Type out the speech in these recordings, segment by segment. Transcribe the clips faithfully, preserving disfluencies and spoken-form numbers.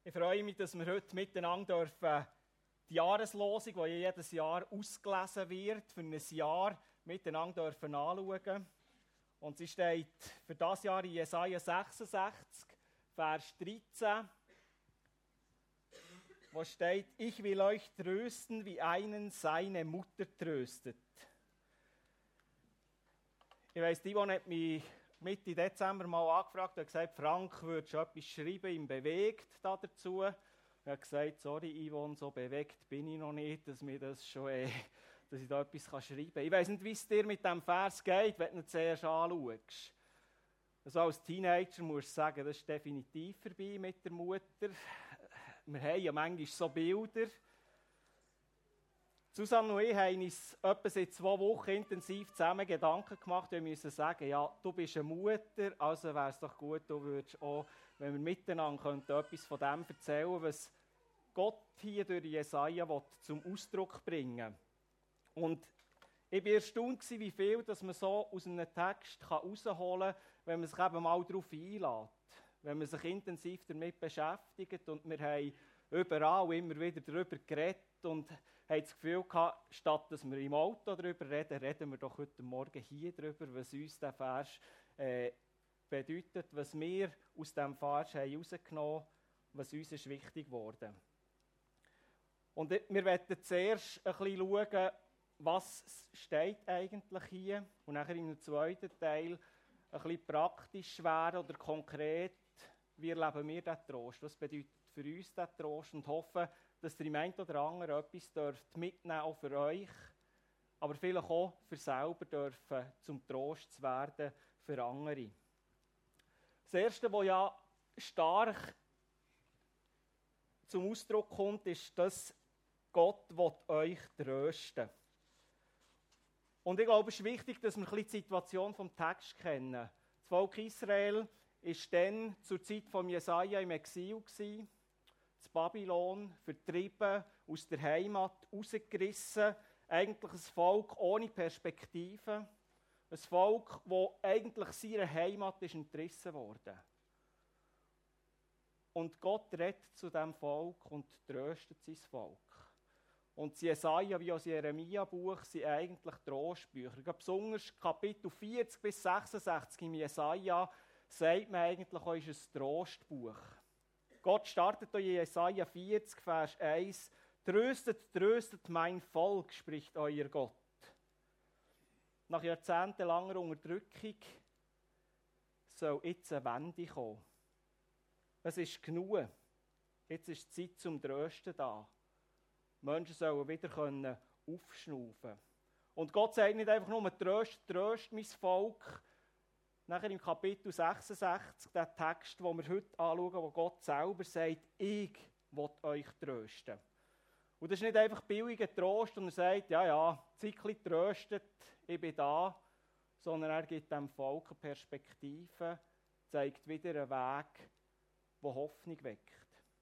Ich freue mich, dass wir heute miteinander dürfen die Jahreslosung, die jedes Jahr ausgelesen wird, für ein Jahr miteinander dürfen anschauen. Und sie steht für das Jahr in Jesaja sechsundsechzig, Vers dreizehn, wo steht: Ich will euch trösten, wie einen seine Mutter tröstet. Ich weiss, Yvonne hat mich Mitte Dezember mal angefragt und gesagt, Frank, würdest du etwas schreiben, ihm bewegt da dazu? Ich habe gesagt, sorry Yvonne, so bewegt bin ich noch nicht, dass, mir das schon, äh, dass ich da etwas schreiben kann. Ich weiss nicht, wie es dir mit diesem Vers geht, wenn du ihn zuerst anschaust. Also als Teenager musst du sagen, das ist definitiv vorbei mit der Mutter. Wir haben ja manchmal so Bilder. Susanne und ich haben uns etwa seit zwei Wochen intensiv zusammen Gedanken gemacht. Wir müssen sagen, ja, du bist eine Mutter, also wäre es doch gut, du würdest auch, wenn wir miteinander könnten, etwas von dem erzählen, was Gott hier durch Jesaja zum Ausdruck bringen will. Und ich war erstaunt, wie viel dass man so aus einem Text herausholen kann, wenn man sich eben mal darauf einlässt. Wenn man sich intensiv damit beschäftigt. Und wir haben überall immer wieder darüber geredet und haben das Gefühl gehabt, statt dass wir im Auto darüber reden, reden wir doch heute Morgen hier darüber, was uns der Vers äh, bedeutet, was wir aus diesem Vers haben herausgenommen haben, was uns ist wichtig geworden. Und wir werden zuerst ein bisschen schauen, was steht eigentlich hier, und nachher im zweiten Teil ein bisschen praktisch werden oder konkret, wie erleben wir diesen Trost, was bedeutet für uns diesen Trost, und hoffen, dass ihr im einen oder anderen etwas dürft mitnehmen, auch für euch, aber vielleicht auch für selber dürfen, zum Trost zu werden für andere. Das Erste, was ja stark zum Ausdruck kommt, ist, dass Gott euch trösten will. Und ich glaube, es ist wichtig, dass wir ein bisschen die Situation des Textes kennen. Das Volk Israel war dann zur Zeit von Jesaja im Exil, in Babylon, vertrieben, aus der Heimat rausgerissen. Eigentlich ein Volk ohne Perspektive. Ein Volk, das eigentlich seiner Heimat ist entrissen wurde. Und Gott redet zu diesem Volk und tröstet sein Volk. Und das Jesaja wie auch das Jeremia-Buch sind eigentlich Trostbücher. Besonders Kapitel vierzig bis sechsundsechzig im Jesaja sagt man eigentlich auch, ist ein Trostbuch. Gott startet in Jesaja vierzig, Vers eins: Tröstet, tröstet mein Volk, spricht euer Gott. Nach jahrzehntelanger Unterdrückung soll jetzt eine Wende kommen. Es ist genug. Jetzt ist die Zeit zum Trösten da. Die Menschen sollen wieder aufschnaufen können. Und Gott sagt nicht einfach nur, tröst, tröst mein Volk. Nachher im Kapitel sechsundsechzig, der Text, den wir heute anschauen, wo Gott selber sagt, ich will euch trösten. Und das ist nicht einfach billiger Trost, und er sagt, ja, ja, Zeitchen tröstet, ich bin da, sondern er gibt dem Volk eine Perspektive, zeigt wieder einen Weg, der Hoffnung weckt.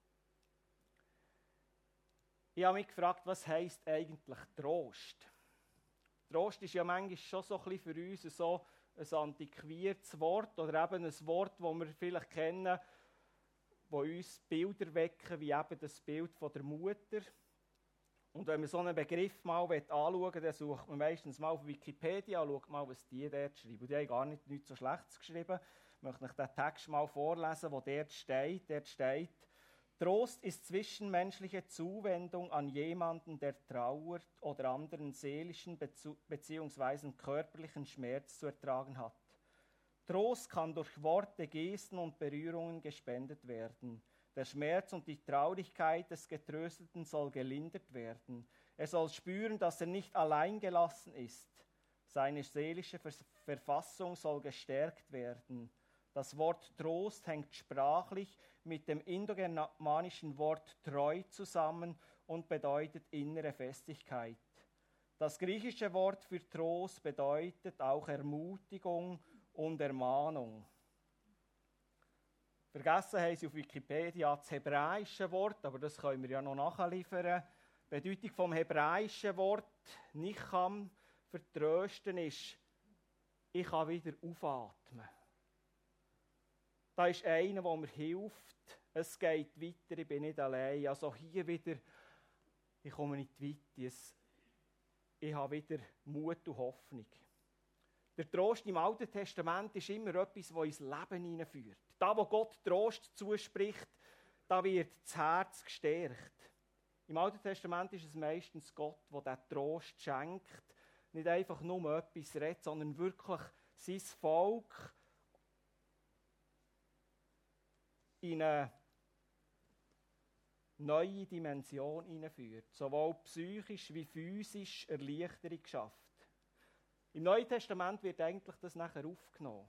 Ich habe mich gefragt, was heisst eigentlich Trost? Trost ist ja manchmal schon so ein bisschen für uns so ein antiquiertes Wort oder eben ein Wort, das wir vielleicht kennen, das uns Bilder wecken, wie eben das Bild von der Mutter. Und wenn man so einen Begriff mal anschauen will, dann sucht man meistens mal auf Wikipedia und schaut mal, was die dort schreiben. Und die haben gar nicht nichts so Schlechtes geschrieben. Ich möchte euch den Text mal vorlesen, der dort steht. Dort steht: Trost ist zwischenmenschliche Zuwendung an jemanden, der trauert oder anderen seelischen bzw. körperlichen Schmerz zu ertragen hat. Trost kann durch Worte, Gesten und Berührungen gespendet werden. Der Schmerz und die Traurigkeit des Getrösteten soll gelindert werden. Er soll spüren, dass er nicht allein gelassen ist. Seine seelische Verfassung soll gestärkt werden. Das Wort Trost hängt sprachlich mit dem indogermanischen Wort treu zusammen und bedeutet innere Festigkeit. Das griechische Wort für Trost bedeutet auch Ermutigung und Ermahnung. Vergessen haben sie auf Wikipedia das hebräische Wort, aber das können wir ja noch nachliefern. Die Bedeutung vom hebräischen Wort Nicham für Trösten ist, ich kann wieder aufatmen. Da ist einer, der mir hilft, Es geht weiter, ich bin nicht allein. Also hier wieder, ich komme nicht weiter. Es, ich habe wieder Mut und Hoffnung. Der Trost im Alten Testament ist immer etwas, das ins Leben hineinführt. Da, wo Gott Trost zuspricht, da wird das Herz gestärkt. Im Alten Testament ist es meistens Gott, der diesen Trost schenkt. Nicht einfach nur etwas redet, sondern wirklich sein Volk in eine neue Dimension hineinführt. Sowohl psychisch wie physisch Erleichterung schafft. Im Neuen Testament wird eigentlich das nachher aufgenommen.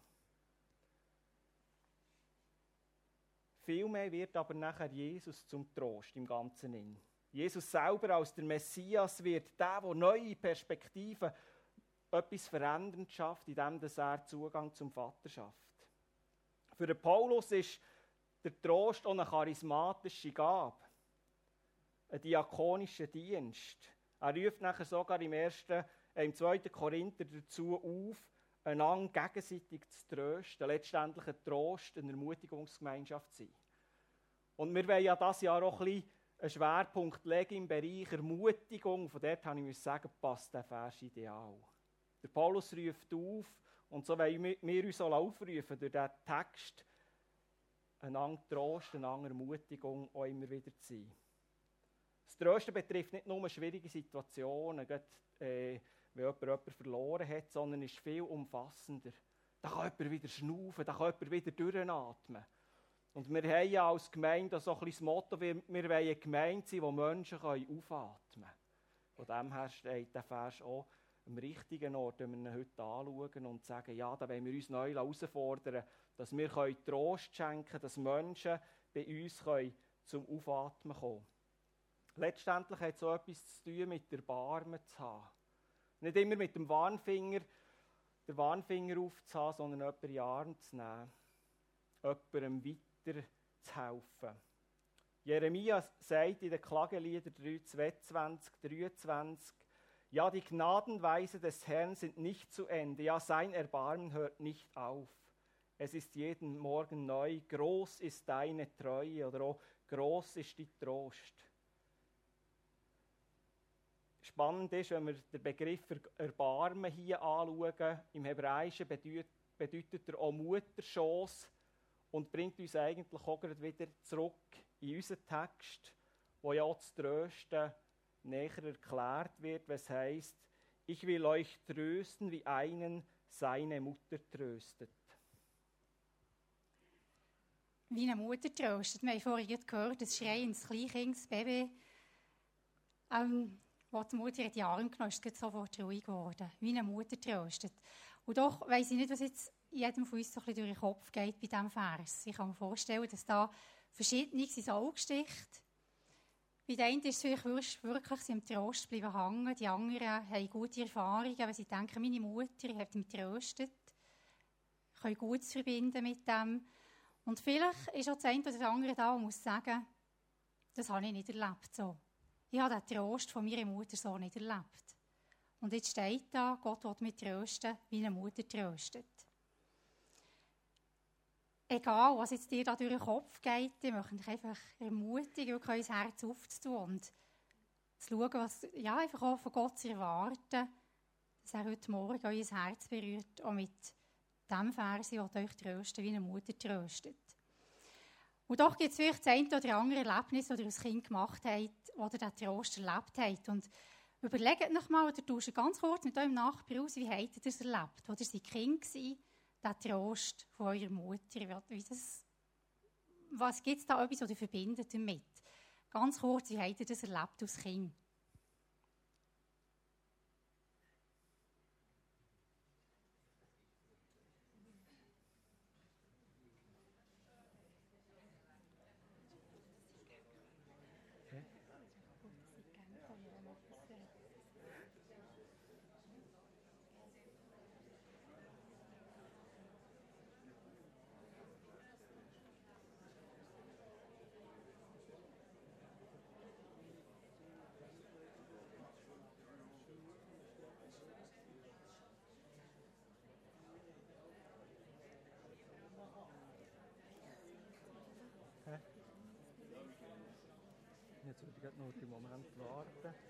Vielmehr wird aber nachher Jesus zum Trost im Ganzen in. Jesus selber als der Messias wird der, der neue Perspektiven, etwas verändernd schafft, indem er Zugang zum Vater schafft. Für den Paulus ist der Trost auch eine charismatische Gabe, ein diakonischer Dienst. Er ruft nachher sogar im, ersten, äh, im zweiten Korinther dazu auf, einander gegenseitig zu trösten, letztendlich ein Trost, eine Ermutigungsgemeinschaft zu sein. Und wir wollen ja dieses Jahr auch ein bisschen einen Schwerpunkt legen im Bereich Ermutigung. Von dort habe ich sagen, passt der Vers ideal. Der Paulus ruft auf, und so wollen wir uns auch aufrufen, durch diesen Text einander Trost, einander Ermutigung auch immer wieder zu sein. Das Trösten betrifft nicht nur schwierige Situationen, gerade, äh, wenn jemand jemanden verloren hat, sondern ist viel umfassender. Da kann jemand wieder schnaufen, da kann jemand wieder durchatmen. Und wir haben ja als Gemeinde so ein bisschen das Motto, wir, wir wollen eine Gemeinde sein, wo Menschen aufatmen können. Von dem her steht der Vers auch am richtigen Ort, wenn wir ihn heute anschauen und sagen, ja, da wollen wir uns neu herausfordern, dass wir Trost schenken können, dass Menschen bei uns zum Aufatmen kommen. Letztendlich hat es auch etwas zu tun mit Erbarmen zu haben. Nicht immer mit dem Warnfinger, den Warnfinger aufzuhaben, sondern jemanden in die Arme zu nehmen. Jemandem weiter zu helfen. Jeremia sagt in den Klagelieder drei, zweiundzwanzig, dreiundzwanzig, ja, die Gnadenweise des Herrn sind nicht zu Ende, ja, sein Erbarmen hört nicht auf. Es ist jeden Morgen neu, groß ist deine Treue oder auch groß ist die Trost. Spannend ist, wenn wir den Begriff Erbarmen hier anschauen, im Hebräischen bedeutet, bedeutet er auch Mutterschoss und bringt uns eigentlich auch wieder zurück in unseren Text, wo ja auch das Trösten näher erklärt wird, was heisst, ich will euch trösten, wie einen seine Mutter tröstet. Wie eine Mutter tröstet. Wir haben vorhin gehört, das schreiendes Kleinkind, das Baby, ähm, wo die Mutter in die Arme genommen hat, ist es sofort ruhig geworden. Wie eine Mutter tröstet. Und doch weiss ich nicht, was jetzt jedem von uns so ein bisschen durch den Kopf geht bei diesem Vers. Ich kann mir vorstellen, dass da verschiedene ins Auge sticht. Bei den einen ist es vielleicht wirklich, sie am Trost bleiben hängen. Die anderen haben gute Erfahrungen, weil sie denken, meine Mutter hat mich getröstet. Können gut verbinden mit dem. Und vielleicht ist auch das eine oder das andere da und muss sagen, das habe ich nicht erlebt so. Ich habe den Trost von meiner Mutter so nicht erlebt. Und jetzt steht da, Gott will mich trösten, wie eine Mutter tröstet. Egal, was jetzt dir da durch den Kopf geht, ich möchte dich einfach ermutigen, wirklich unser Herz aufzutun und zu schauen, was ja, einfach auch von Gott zu erwarten, dass er heute Morgen euer Herz berührt, auch mit dem Vers, ich will euch trösten, wie eine Mutter tröstet. Und doch gibt es vielleicht das eine oder andere Erlebnis, das ihr als Kind gemacht habt, wo ihr diesen Trost erlebt habt. Und überlegt euch mal, oder tauscht ganz kurz mit eurem Nachbarn aus, wie habt ihr das erlebt? Wo ihr seid Kind gewesen, der Trost von eurer Mutter. Wie das, was gibt es da etwas, was ihr verbindet damit? Ganz kurz, wie habt ihr das erlebt als Kind? Jetzt würde ich nur einen Moment warten. Äh.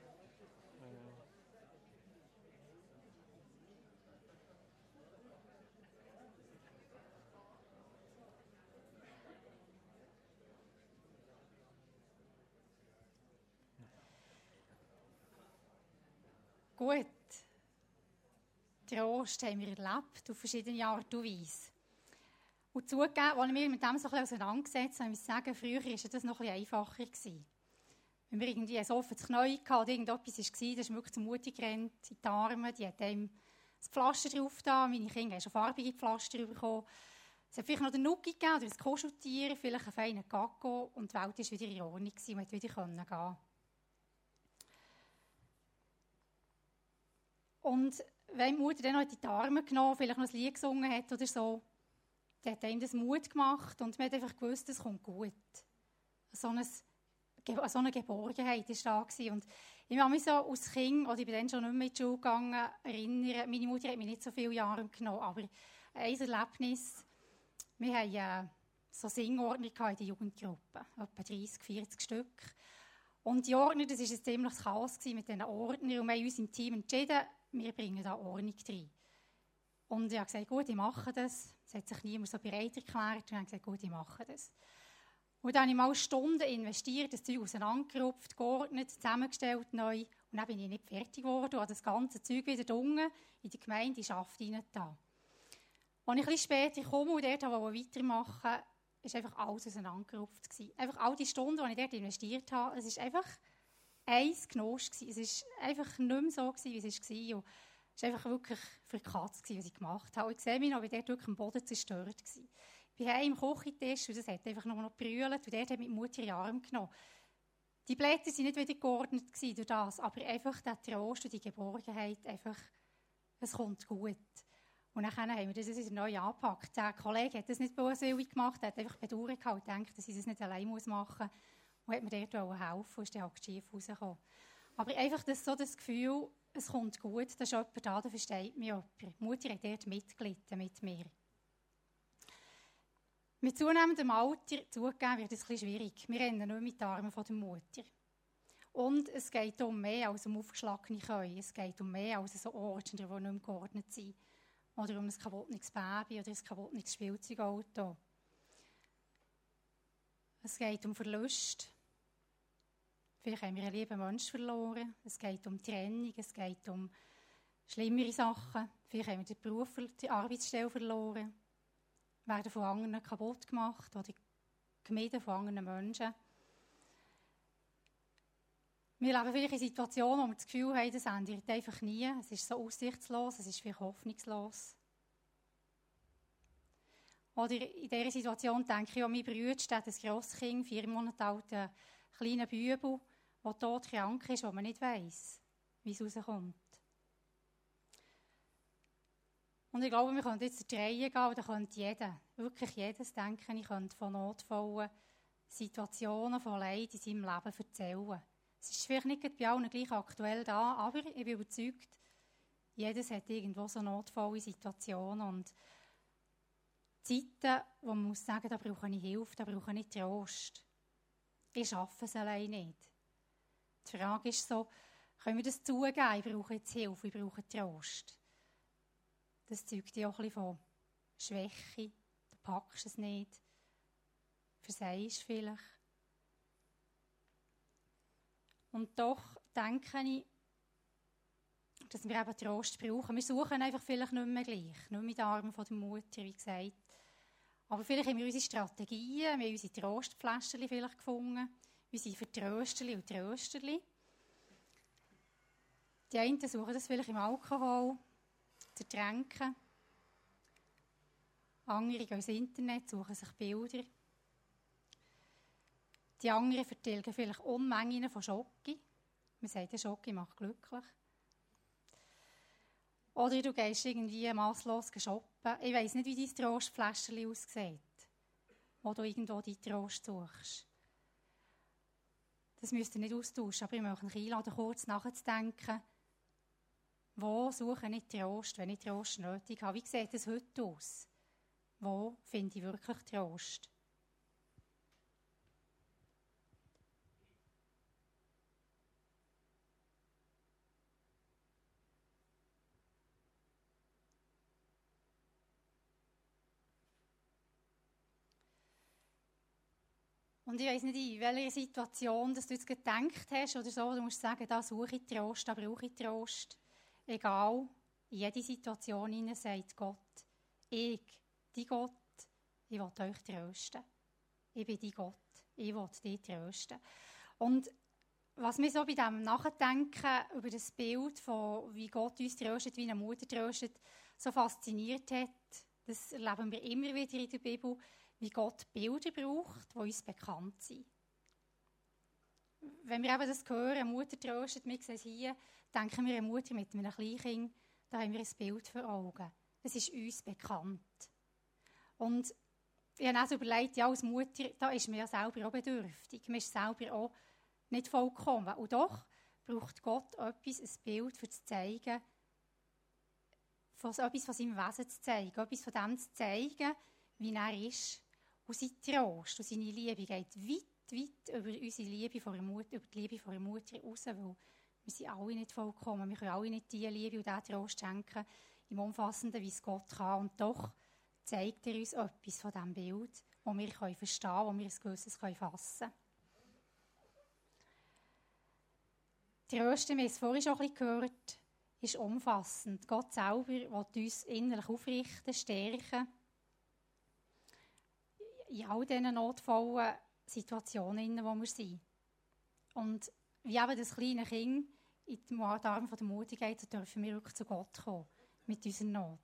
Gut. Trost haben wir erlebt, auf verschiedene Art und Weise. Und zugegeben, als ich mich mit dem so ein bisschen auseinandergesetzt habe, muss ich sagen, früher war das noch ein bisschen einfacher gewesen. Wenn wir irgendwie ein offenes Knie hatten oder irgendetwas war, dann ist wirklich zu Mutti gerannt, in die Arme, die hat einem das Pflaster drauf da. Meine Kinder haben schon farbige Pflaster bekommen. Es hat vielleicht noch den Nuki gegeben oder ein Kuscheltier, vielleicht einen feinen Gacko und die Welt war wieder in Ordnung und man konnte wieder gehen. Und wenn die Mutter dann noch in die Arme genommen, vielleicht noch ein Lied gesungen hat oder so, dann hat einem das Mut gemacht und man hat einfach gewusst, es kommt gut. So eine, so eine Geborgenheit war da. Und ich kann mich so als Kind, oder ich bin dann schon nicht mehr in die Schule gegangen, erinnern, meine Mutter hat mich nicht so viele Jahre genommen, aber ein Erlebnis, wir hatten äh, so Singordner in der Jugendgruppe, etwa dreissig, vierzig Stück. Und die Ordner, das war ein ziemliches Chaos mit diesen Ordnern und wir haben uns im Team entschieden, wir bringen da Ordnung rein. Und ich habe gesagt, gut, ich mache das. Es hat sich niemand so bereit erklärt. Und ich habe gesagt, gut, ich mache das. Und dann habe ich mal Stunden investiert, das Zeug auseinandergerupft, geordnet, zusammengestellt neu. Und dann bin ich nicht fertig geworden und habe das ganze Zeug wieder unten in die Gemeinde Schaft reingetan. Als ich ein bisschen später komme und dort weitermachen wollte, war einfach alles auseinandergerupft. Einfach all die Stunden, die ich dort investiert habe, es war einfach ein Genuss. Es war einfach nicht mehr so, wie es war. Und es war einfach wirklich für die Katze, was ich gemacht habe. Und ich sehe mich noch, wie dort wirklich am Boden zerstört war. Ich war am Küchentisch und das hat einfach nur noch gebrüllt. Und dort hat meine Mutter in die Arme genommen. Die Blätter waren nicht wieder geordnet durch das, aber einfach der Trost und die Geborgenheit, einfach, es kommt gut. Und dann haben wir das wieder neu angepackt. Der Kollege hat das nicht böswillig gemacht, er hat einfach bedauert und gedacht, dass ich das nicht allein machen muss. Und hat mir dort helfen und ist dann halt schief rausgekommen. Aber einfach das, so das Gefühl, es kommt gut, da ist jemand da, da versteht mich jemand. Die Mutter hat dort mitgelitten mit mir. Mit zunehmendem Alter, zugegeben, wird es ein bisschen schwierig. Wir rennen nicht mehr mit den Armen von der Mutter. Und es geht um mehr als um aufgeschlagene Knie. Es geht um mehr als so Ordner, die nicht mehr geordnet sind. Oder um ein kaputtes Baby oder ein kaputtes Spielzeugauto. Es geht um Verlust. Vielleicht haben wir einen lieben Menschen verloren. Es geht um Trennung, es geht um schlimmere Sachen. Vielleicht haben wir den Beruf, die Arbeitsstelle verloren. Werden von anderen kaputt gemacht oder gemieden von anderen Menschen. Wir leben vielleicht in Situationen, wo wir das Gefühl haben, das ändert einfach nie. Es ist so aussichtslos, es ist vielleicht hoffnungslos. Oder in dieser Situation denke ich an meinen Bruder, der hat ein grosses Kind, vier Monate alten kleinen Bübel, der todkrank ist, wo man nicht weiss, wie es rauskommt. Und ich glaube, wir können jetzt in die Reihe gehen, und da könnte jeder, wirklich jedes, denke ich, könnte von notvollen Situationen, von Leid in seinem Leben erzählen. Es ist vielleicht nicht bei allen gleich aktuell da, aber ich bin überzeugt, jedes hat irgendwo so notvolle Situationen und Zeiten, wo man muss sagen, da brauche ich Hilfe, da brauche ich Trost. Ich schaffe es allein nicht. Die Frage ist so, können wir das zugeben? Ich brauche jetzt Hilfe, ich brauche Trost. Das zeugt ja auch ein bisschen von Schwäche. Du packst es nicht. Versagst vielleicht. Und doch denke ich, dass wir eben Trost brauchen. Wir suchen einfach vielleicht nicht mehr gleich. Nicht mehr in den Armen von der Mutter, wie gesagt. Aber vielleicht haben wir unsere Strategien, wir haben unsere Trostfläschchen vielleicht gefunden. Unsere Vertrösterli und Trösterli. Die einen suchen das vielleicht im Alkohol, zu Tränken. Andere gehen ins Internet, suchen sich Bilder. Die anderen vertilgen vielleicht Unmengen von Schoki. Man sagt, der Schoki macht glücklich. Oder du gehst irgendwie masslos shoppen. Ich weiss nicht, wie dein Trostfläschchen aussieht, wo du irgendwo deinen Trost suchst. Das müsst ihr nicht austauschen, aber ich möchte euch einladen, kurz nachzudenken, wo suche ich Trost, wenn ich Trost nötig habe? Wie sieht es heute aus? Wo finde ich wirklich Trost? Und ich weiss nicht, in welcher Situation dass du jetzt gedacht hast oder so, du musst sagen, da suche ich Trost, da brauche ich Trost. Egal, in jede Situation hinein sagt Gott, ich, die Gott, ich will euch trösten. Ich bin die Gott, ich will dich trösten. Und was mich so bei dem Nachdenken über das Bild von wie Gott uns tröstet, wie eine Mutter tröstet, so fasziniert hat, das erleben wir immer wieder in der Bibel, wie Gott Bilder braucht, die uns bekannt sind. Wenn wir eben das hören, eine Mutter tröstet, wir sehen es hier, denken wir, eine Mutter mit einem Kleinkind, da haben wir ein Bild vor Augen. Es ist uns bekannt. Und ich habe auch so überlegt, ja, als Mutter, da ist man ja selber auch bedürftig. Man ist selber auch nicht vollkommen. Und doch braucht Gott etwas, ein Bild, um zu zeigen, von, etwas von seinem Wesen zu zeigen, etwas von dem zu zeigen, wie er ist. Und sein Trost und seine Liebe geht weit, weit über unsere Liebe vor der Mutter, über die Liebe vor der Mutter raus, weil wir sind alle nicht vollkommen. Wir können alle nicht die Liebe und diesen Trost schenken, im Umfassenden, wie es Gott kann. Und doch zeigt er uns etwas von diesem Bild, das wir verstehen können, das wir ein gewisses fassen können. Trösten, wir haben es vorhin schon ein bisschen gehört, ist umfassend. Gott selber will uns innerlich aufrichten, stärken. In all diesen notvollen Situationen, in denen wir sind. Und wie eben das kleine Kind in den Arm der Mutter geht, so dürfen wir wirklich zu Gott kommen, mit unserer Not.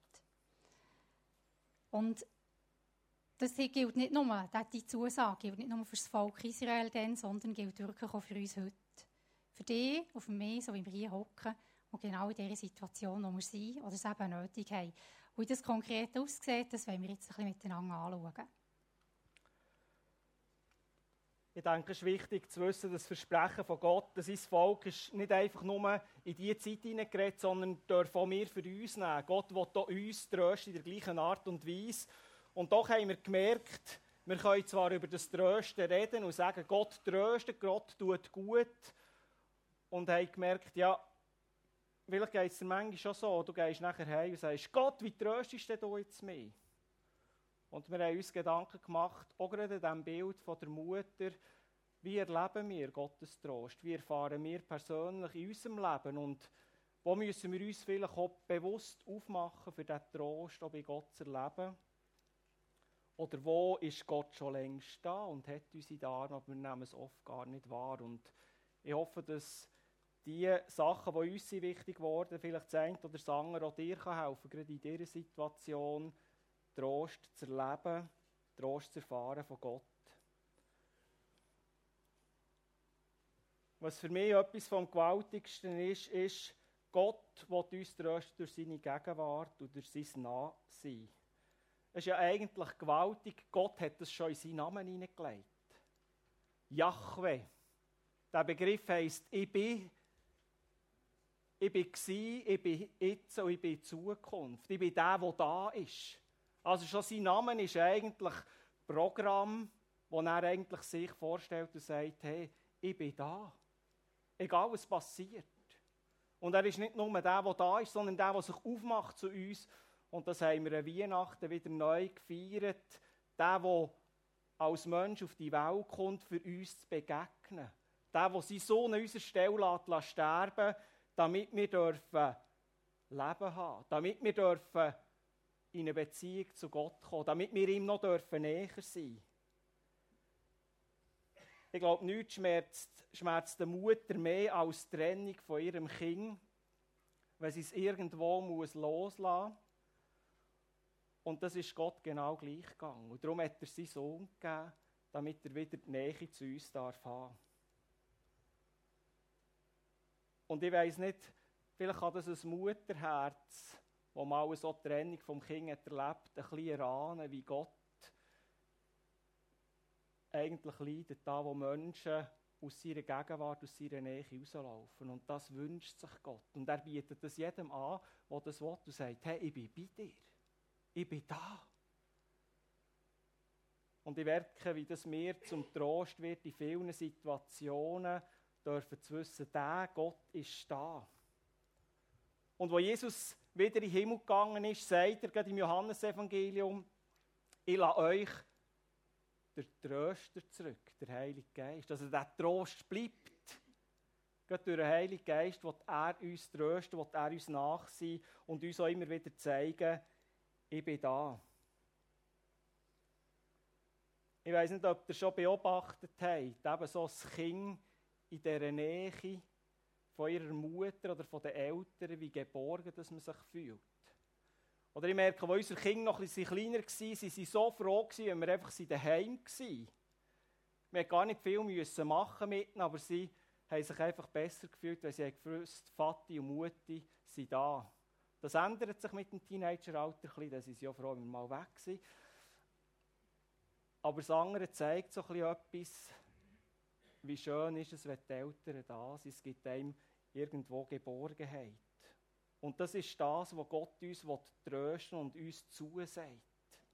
Und das gilt nicht nur, diese Zusage gilt nicht nur für das Volk Israel, dann, sondern gilt wirklich auch für uns heute. Für dich und für mich, so wie wir hier hocken und genau in dieser Situation, wo wir sind oder es eben nötig haben. Und wie das konkret aussieht, das wollen wir jetzt ein bisschen miteinander anschauen. Ich denke, es ist wichtig zu wissen, dass das Versprechen von Gott, dass sein Volk ist nicht einfach nur in diese Zeit hineingeredet, sondern dürfen auch wir für uns nehmen. Gott will auch uns trösten in der gleichen Art und Weise. Und doch haben wir gemerkt, wir können zwar über das Trösten reden und sagen, Gott tröstet, Gott tut gut. Und haben gemerkt, ja, vielleicht geht es dir manchmal schon so, du gehst nachher heim und sagst, Gott, wie tröstest du jetzt mich? Und wir haben uns Gedanken gemacht, auch gerade in diesem Bild von der Mutter, wie erleben wir Gottes Trost? Wie erfahren wir persönlich in unserem Leben? Und wo müssen wir uns vielleicht auch bewusst aufmachen, für diesen Trost auch bei Gott zu erleben? Oder wo ist Gott schon längst da und hat uns in den Armen, aber wir nehmen es oft gar nicht wahr. Und ich hoffe, dass die Sachen, die uns wichtig geworden sind, vielleicht das eine oder das andere auch dir helfen kann, gerade in dieser Situation, Trost zu erleben, Trost zu erfahren von Gott. Was für mich etwas vom Gewaltigsten ist, ist, Gott will uns trösten durch seine Gegenwart und durch sein Nahsein. Es ist ja eigentlich gewaltig, Gott hat das schon in seinen Namen hineingelegt. Jahwe. Der Begriff heisst, ich bin, ich bin gsi, ich bin jetzt und ich bin in Zukunft. Ich bin der, der da ist. Also schon sein Name ist eigentlich ein Programm, wo er eigentlich sich vorstellt und sagt, hey, ich bin da. Egal was passiert. Und er ist nicht nur der, der da ist, sondern der, der sich aufmacht zu uns. Und das haben wir an Weihnachten wieder neu gefeiert. Der, der als Mensch auf die Welt kommt, für uns zu begegnen. Der, der seinen Sohn an unserer Stelle lässt sterben, damit wir dürfen Leben haben. Damit wir dürfen in eine Beziehung zu Gott kommen, damit wir ihm noch dürfen näher sein. Ich glaube, nichts schmerzt, schmerzt der Mutter mehr als die Trennung von ihrem Kind, wenn sie es irgendwo muss loslassen muss. Und das ist Gott genau gleich gegangen. Und darum hat er seinen Sohn gegeben, damit er wieder die Nähe zu uns darf haben. Und ich weiss nicht, vielleicht hat das ein Mutterherz, wo mal so die Trennung vom Kind hat erlebt, ein bisschen erahnen, wie Gott eigentlich leidet, da wo Menschen aus seiner Gegenwart, aus seiner Nähe rauslaufen. Und das wünscht sich Gott. Und er bietet das jedem an, der das will und sagt, hey, ich bin bei dir. Ich bin da. Und ich merke, wie das mir zum Trost wird in vielen Situationen, dürfen zu wissen, der Gott ist da. Und wo Jesus wieder in den Himmel gegangen ist, sagt er gerade im Johannesevangelium, ich lasse euch der Tröster zurück, der Heilige Geist. Also der Trost bleibt. Gerade durch den Heiligen Geist will er uns trösten, will er uns nachsehen und uns auch immer wieder zeigen, ich bin da. Ich weiss nicht, ob ihr schon beobachtet habt, eben so ein Kind in dieser Nähe von ihrer Mutter oder von den Eltern, wie geborgen dass man sich fühlt. Oder ich merke, als unsere Kinder noch ein bisschen kleiner waren, sie waren so froh, wenn wir einfach daheim waren. Wir mussten gar nicht viel machen mit ihnen, aber sie haben sich einfach besser gefühlt, weil sie gewusst, Vati und Mutti sind da. Das ändert sich mit dem Teenageralter ein bisschen, da sind sie ja froh, wenn wir mal weg sind. Aber das andere zeigt so ein bisschen etwas, wie schön ist es, wenn die Eltern da sind. Es gibt einem irgendwo Geborgenheit. Und das ist das, was Gott uns trösten und uns zusagt.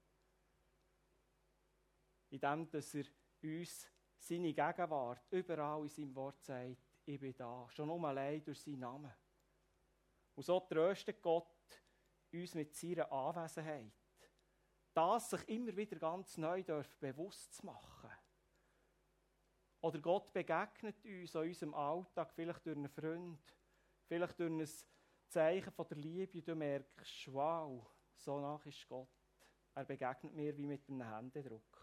Indem, dass er uns seine Gegenwart überall in seinem Wort sagt, ich bin da. Schon nur allein durch seinen Namen. Und so tröstet Gott uns mit seiner Anwesenheit. Das sich immer wieder ganz neu bewusst zu machen. Oder Gott begegnet uns in unserem Alltag, vielleicht durch einen Freund, vielleicht durch ein Zeichen von der Liebe, und du merkst, wow, so nach ist Gott. Er begegnet mir wie mit einem Händedruck.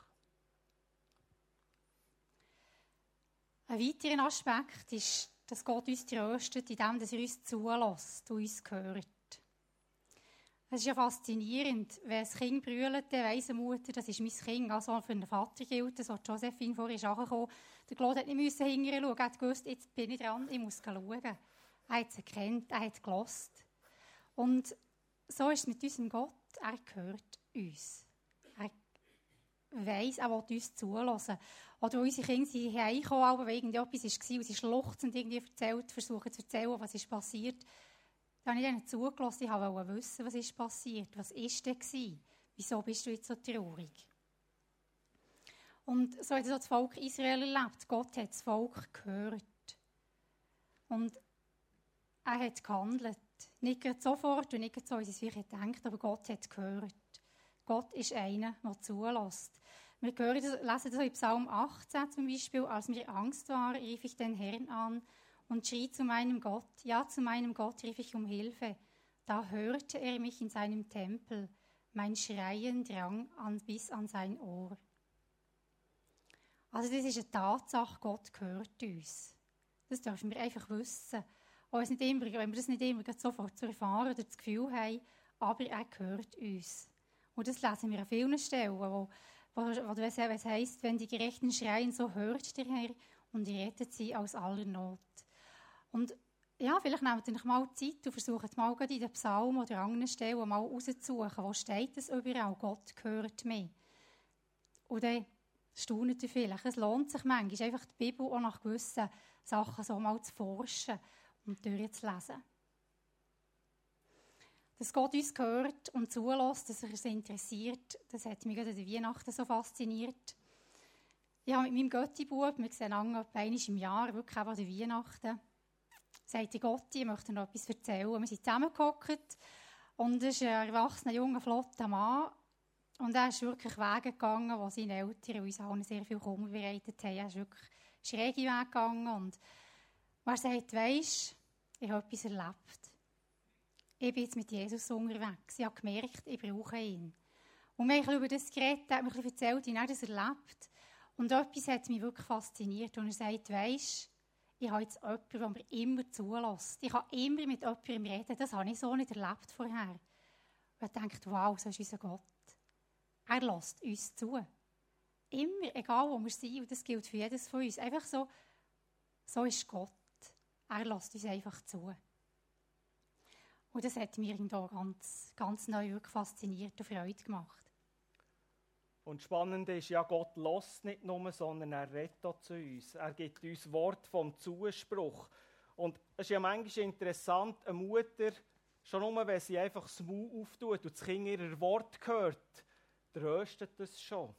Ein weiterer Aspekt ist, dass Gott uns tröstet, indem er uns zulässt und uns hört. Es ist ja faszinierend, wenn ein Kind brüllt, dann weiss eine Mutter, das ist mein Kind. Also für einen Vater gilt das, was Josephine vorhin ist angekommen. Der Claude hat nicht hinterher schauen, er hat gewusst, jetzt bin ich dran, ich muss schauen. Er hat es erkannt, er hat gehört. Und so ist es mit unserem Gott, er hört uns. Er weiss, er will uns zulassen. Oder unsere Kinder sind heimgekommen, weil irgendetwas war und sie schluchzend irgendwie erzählt, versuchen zu erzählen, was ist passiert. Dann habe ich ihnen zugelassen, ich wollte wissen, was ist passiert, was war denn? Wieso bist du jetzt so traurig? Und so hat das Volk Israel erlebt. Gott hat das Volk gehört. Und er hat gehandelt. Nicht sofort und nicht so, wie sie es vielleicht gedacht, aber Gott hat gehört. Gott ist einer, der zulässt. Wir hören, lesen das in Psalm achtzehn zum Beispiel. Als mir Angst war, rief ich den Herrn an und schrie zu meinem Gott. Ja, zu meinem Gott rief ich um Hilfe. Da hörte er mich in seinem Tempel. Mein Schreien drang an, bis an sein Ohr. Also das ist eine Tatsache, Gott hört uns. Das dürfen wir einfach wissen. Auch wenn, nicht immer, wenn wir das nicht immer sofort zu erfahren oder das Gefühl haben, aber er hört uns. Und das lesen wir an vielen Stellen, wo, wo, wo es heisst, wenn die Gerechten schreien, so hört der Herr und rettet sie aus aller Not. Und ja, vielleicht nehmt ihr euch mal Zeit und versucht mal in den Psalmen oder anderen Stellen mal rauszusuchen, wo steht es überall, Gott hört mich. Und dann staunt ihr vielleicht. Es lohnt sich manchmal, einfach die Bibel auch nach gewissen Sachen so mal zu forschen und durchzulesen. Dass Gott uns hört und zulässt, dass er es interessiert, das hat mich gerade an der Weihnachten so fasziniert. Ich habe mit meinem Götti-Bub, wir sehen einmal einmal im Jahr, wirklich auch an der Weihnachten, sagte Gotti, ich möchte noch etwas erzählen. Wir sind zusammengehockt und es ist ein erwachsener, junger, flotter Mann. Und er ist wirklich Wege gegangen, wo seine Eltern uns allen sehr viel Kummer bereitet haben. Er ist wirklich schräge Wege gegangen. Und er sagt, weisst, ich habe etwas erlebt. Ich bin jetzt mit Jesus unterwegs. Ich habe gemerkt, ich brauche ihn. Und wir haben über das geredet, er hat mir erzählt, wie er das erlebt. Und etwas hat mich wirklich fasziniert. Und er sagt, weisst, ich habe jetzt jemanden, der mir immer zulässt. Ich kann immer mit jemandem reden. Das habe ich so nicht erlebt vorher. Und ich dachte, wow, so ist unser Gott. Er lässt uns zu. Immer, egal wo wir sind, und das gilt für jedes von uns. Einfach so, so ist Gott. Er lässt uns einfach zu. Und das hat mich irgendwo ganz, ganz neu wirklich fasziniert und Freude gemacht. Und das Spannende ist ja, Gott lässt nicht nur, sondern er redet auch zu uns. Er gibt uns Wort vom Zuspruch. Und es ist ja manchmal interessant, eine Mutter, schon nur, wenn sie einfach das Maul auftut und das Kind ihr Wort hört, tröstet das schon.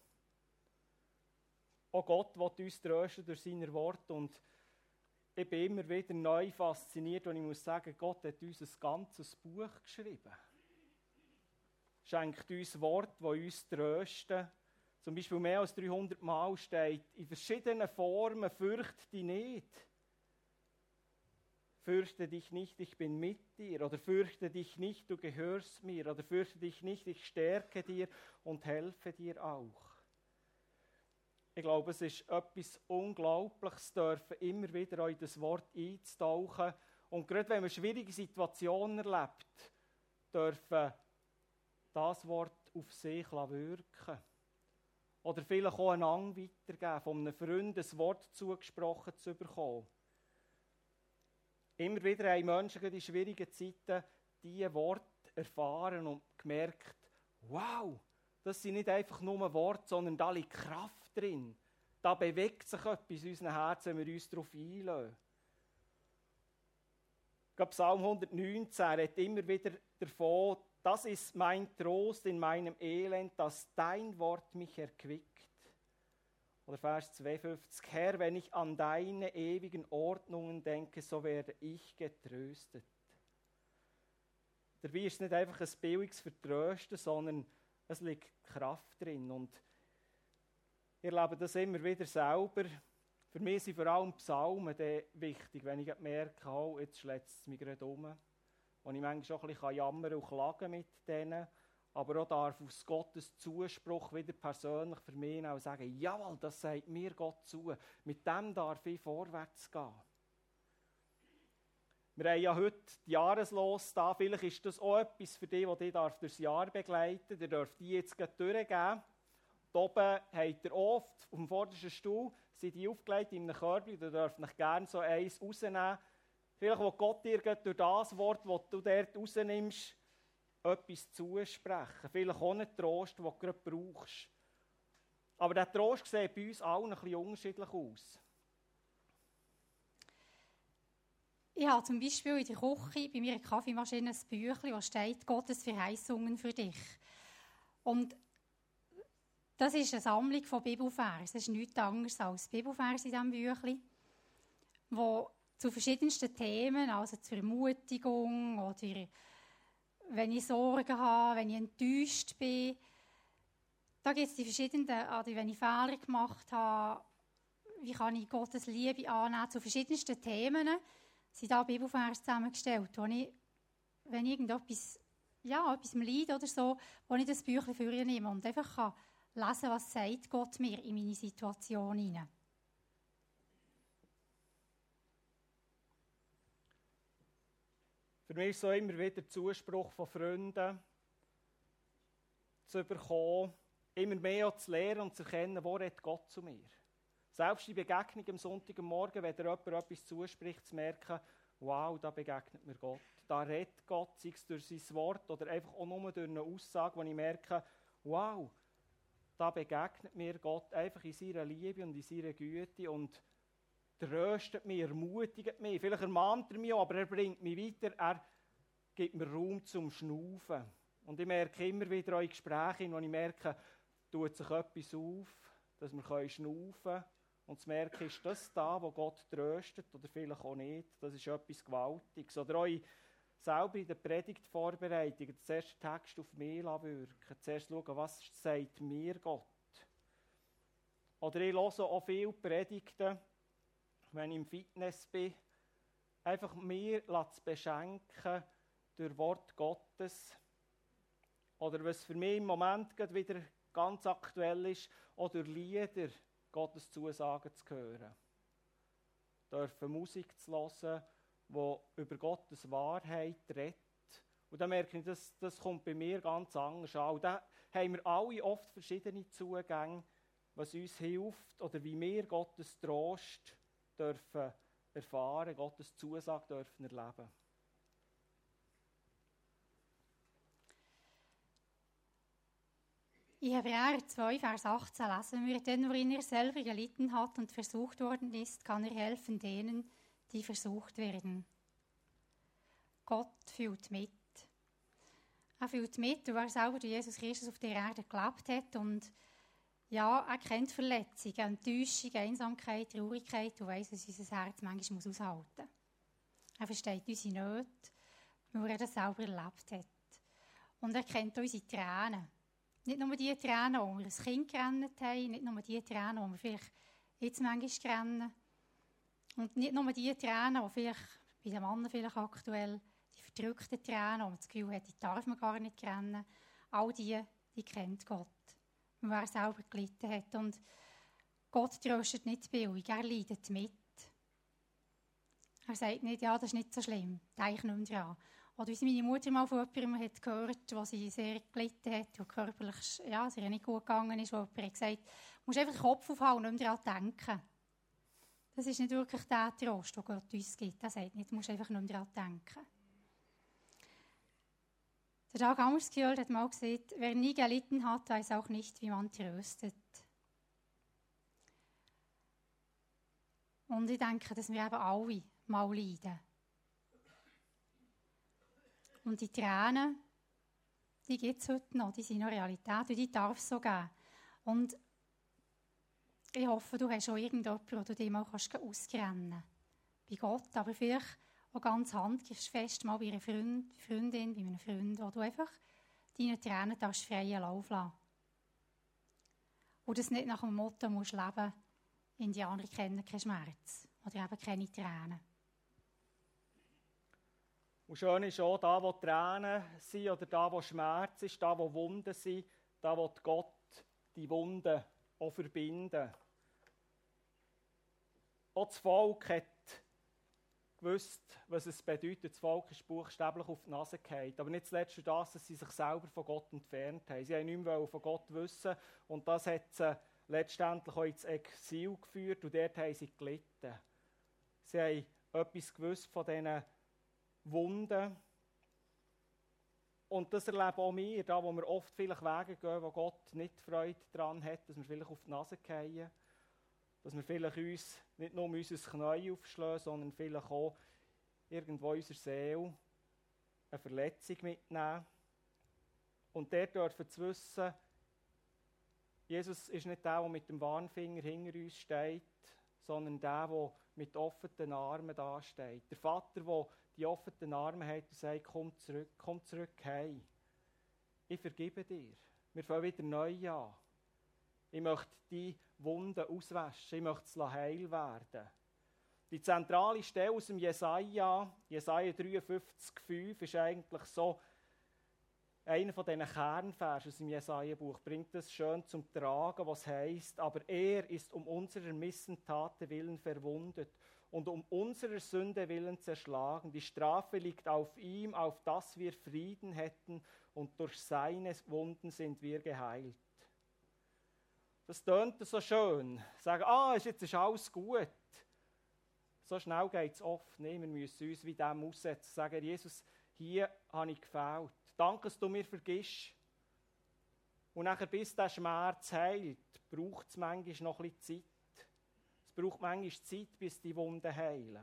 Auch Gott will uns trösten durch seine Worte. Und ich bin immer wieder neu fasziniert und ich muss sagen, Gott hat uns ein ganzes Buch geschrieben. Schenkt uns Worte, die uns trösten. zum Beispiel mehr als dreihundert Mal steht, in verschiedenen Formen, fürchte dich nicht. Fürchte dich nicht, ich bin mit dir. Oder fürchte dich nicht, du gehörst mir. Oder fürchte dich nicht, ich stärke dir und helfe dir auch. Ich glaube, es ist etwas Unglaubliches, dürfen immer wieder in das Wort einzutauchen. Und gerade wenn man schwierige Situationen erlebt, dürfen das Wort auf sich wirken. Oder vielleicht auch einander weitergeben, von einem Freund ein Wort zugesprochen zu bekommen. Immer wieder haben Menschen in schwierigen Zeiten diese Worte erfahren und gemerkt, wow, das sind nicht einfach nur Worte, sondern da liegt Kraft drin. Da bewegt sich etwas in unseren Herzen, wenn wir uns darauf einlassen. Psalm hundertneunzehn redet immer wieder davon, das ist mein Trost in meinem Elend, dass dein Wort mich erquickt. Oder Vers zweiundfünfzig, Herr, wenn ich an deine ewigen Ordnungen denke, so werde ich getröstet. Dabei ist es nicht einfach ein billiges Vertrösten, sondern es liegt Kraft drin. Und ich erlebe das immer wieder selber. Für mich sind vor allem Psalmen wichtig, wenn ich merke, oh, jetzt schlägt es mich gerade um. Und ich manchmal auch ein bisschen jammern und klagen mit denen. Aber auch darf aus Gottes Zuspruch wieder persönlich für mich auch sagen, jawohl, das sagt mir Gott zu. Mit dem darf ich vorwärts gehen. Wir haben ja heute die Jahreslos da. Vielleicht ist das auch etwas für dich, das dich durchs Jahr begleiten darf. Ihr dürft die jetzt gleich durchgeben. Hier oben habt ihr oft auf dem vordersten Stuhl sind die aufgelegt in einem Körbchen. Ihr dürft euch gerne so eins rausnehmen. Vielleicht will Gott dir durch das Wort, das du dort rausnimmst, etwas zusprechen. Vielleicht auch einen Trost, den du gerade brauchst. Aber der Trost sieht bei uns allen ein bisschen unterschiedlich aus. Ich habe zum Beispiel in der Küche bei mir eine Kaffeemaschine ein Büchlein, wo steht «Gottes Verheißungen für dich». Und das ist eine Sammlung von Bibelversen. Es ist nichts anderes als Bibelverse in diesem Büchlein, wo zu verschiedensten Themen, also zur Ermutigung oder wenn ich Sorgen habe, wenn ich enttäuscht bin. Da gibt es die verschiedenen, oder wenn ich Fehler gemacht habe, wie kann ich Gottes Liebe annehmen. Zu verschiedensten Themen sind da Bibelverse zusammengestellt, wo ich, wenn ich irgendetwas, ja, etwas mir leid oder so, wo ich das Büchlein vornehme und einfach kann lesen, was sagt Gott mir in meine Situation hinein. Für mich ist so immer wieder Zuspruch von Freunden zu bekommen, immer mehr zu lernen und zu erkennen, wo redet Gott zu mir. Selbst die Begegnung am Sonntagmorgen, wenn dir jemand etwas zuspricht, zu merken, wow, da begegnet mir Gott. Da redet Gott, sei es durch sein Wort oder einfach auch nur durch eine Aussage, wo ich merke, wow, da begegnet mir Gott einfach in seiner Liebe und in seiner Güte und tröstet mich, ermutigt mich. Vielleicht ermahnt er mich auch, aber er bringt mich weiter, er gibt mir Raum zum Schnaufen. Und ich merke immer wieder auch in Gesprächen, wo ich merke, tut sich etwas auf, dass wir schnaufen können. Und zu merken, ist das da, wo Gott tröstet oder vielleicht auch nicht. Das ist etwas Gewaltiges. Oder auch selber in der Predigtvorbereitung, zuerst den Text auf mich wirken, zuerst schauen, was sagt mir Gott. Oder ich höre auch viele Predigten, wenn ich im Fitness bin, einfach mir zu beschenken durch Wort Gottes. Oder was für mich im Moment gerade wieder ganz aktuell ist, oder Lieder, Gottes Zusagen zu hören. Dürfen Musik zu hören, die über Gottes Wahrheit redet. Und dann merke ich, das, das kommt bei mir ganz anders an. Und da haben wir alle oft verschiedene Zugänge, was uns hilft, oder wie wir Gottes Trost dürfen erfahren, Gottes Zusage dürfen erleben. In Hebräer zwei, Vers achtzehn lesen wir, denn worin er selber gelitten hat und versucht worden ist, kann er helfen denen, die versucht werden. Gott fühlt mit. Er fühlt mit, weil er selber durch Jesus Christus auf der Erde gelebt hat und ja, er kennt Verletzungen, Enttäuschung, Einsamkeit, Traurigkeit und weiss, was unser Herz manchmal aushalten muss. Er versteht unsere Nöte, weil er das selber erlebt hat. Und er kennt unsere Tränen. Nicht nur die Tränen, die wir als Kind gerannt haben, nicht nur die Tränen, die wir vielleicht jetzt manchmal rennen. Und nicht nur die Tränen, die vielleicht bei den Männern vielleicht aktuell, die verdrückten Tränen, wo man das Gefühl hat, die darf man gar nicht rennen. All die, die kennt Gott, weil er selber gelitten hat. Und Gott tröstet nicht billig, er leidet mit. Er sagt nicht, ja, das ist nicht so schlimm, denke nicht mehr dran. Oder wie meine Mutter mal von jemandem hat gehört, wo sie sehr gelitten hat und körperlich ja, sehr nicht gut gegangen ist, wo jemand hat gesagt, du musst einfach den Kopf aufhalten und nicht mehr daran denken. Das ist nicht wirklich der Trost, den Gott uns gibt. Er sagt nicht, du musst einfach nicht mehr daran denken. Der Dag Hammarskjöld hat mal gesagt, wer nie gelitten hat, weiß auch nicht, wie man tröstet. Und ich denke, dass wir eben alle mal leiden. Und die Tränen, die gibt es heute noch, die sind noch Realität und die darf es so geben. Und ich hoffe, du hast auch irgendjemanden, wo du dich mal ausrennen kannst. Bei Gott, aber vielleicht auch ganz handfest mal bei einer Freund, Freundin, bei einem Freund, wo du einfach deine Tränen darfst freien Lauf lassen. Und das nicht nach dem Motto musst leben, Indianer kennen keinen Schmerz oder eben keine Tränen. Und schön ist auch, da wo Tränen sind oder da wo Schmerz ist, da wo Wunden sind, da wo Gott die Wunden auch verbinden. Auch das Volk hat gewusst, was es bedeutet. Das Volk ist buchstäblich auf die Nase gefallen. Aber nicht zuletzt das, dass sie sich selber von Gott entfernt haben. Sie wollten nicht mehr von Gott wissen. Und das hat sie letztendlich auch ins Exil geführt. Und dort haben sie gelitten. Sie haben etwas gewusst von diesen Wunden. Und das erleben auch wir, da wo wir oft vielleicht Wege gehen, wo Gott nicht Freude daran hat, dass wir vielleicht auf die Nase fallen. Dass wir vielleicht uns nicht nur unser Knie aufschlagen, sondern vielleicht auch irgendwo in unserer Seele eine Verletzung mitnehmen. Und dort dürfen wir zu wissen, Jesus ist nicht der, der mit dem Warnfinger hinter uns steht, sondern der, der mit offenen Armen dasteht. Der Vater, der die offenen Arme hat und sagt, komm zurück, komm zurück heim. Ich vergebe dir. Wir fangen wieder neu an. Ich möchte die Wunden auswaschen. Ich möchte es heil werden. Die zentrale Stelle aus dem Jesaja, Jesaja dreiundfünfzig fünf, ist eigentlich so einer von diesen Kernversen aus dem Jesaja-Buch. Bringt das schön zum Tragen, was heisst, aber er ist um unserer Missentaten willen verwundet und um unserer Sünde willen zerschlagen. Die Strafe liegt auf ihm, auf dass wir Frieden hätten, und durch seine Wunden sind wir geheilt. Das tönt so schön. Sagen, ah, jetzt ist alles gut. So schnell geht es oft nicht. Wir müssen uns wie dem aussetzen. Sagen, Jesus, hier habe ich gefehlt. Danke, dass du mir vergisst. Und nachher, bis der Schmerz heilt, braucht es manchmal noch ein bisschen Zeit. Es braucht manchmal Zeit, bis die Wunden heilen.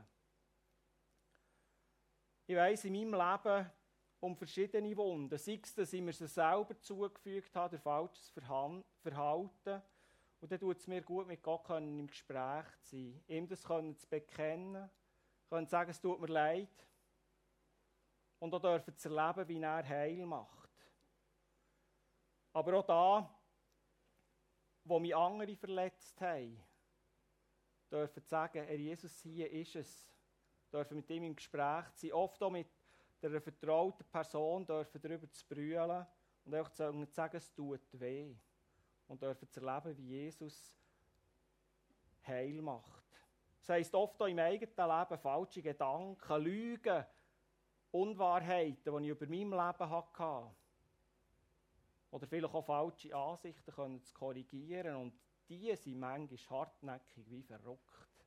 Ich weiss in meinem Leben um verschiedene Wunden. Sei es, dass ich mir sie selber zugefügt habe, durch falsches Verhalten. Und dann tut es mir gut, mit Gott im Gespräch zu sein. Ihm das zu bekennen, können sagen, es tut mir leid. Und auch dürfen zu erleben, wie er heil macht. Aber auch da, wo mich andere verletzt haben, dürfen sagen, Herr Jesus, hier ist es. Dürfen mit ihm im Gespräch sein. Oft auch mit der vertrauten Person dürfen darüber zu brüllen und einfach zu sagen, es tut weh. Und dürfen zu erleben, wie Jesus heil macht. Das heisst oft auch im eigenen Leben falsche Gedanken, Lügen, Unwahrheiten, die ich über mein Leben hatte. Oder vielleicht auch falsche Ansichten können zu korrigieren. Und die sind manchmal hartnäckig wie verrückt.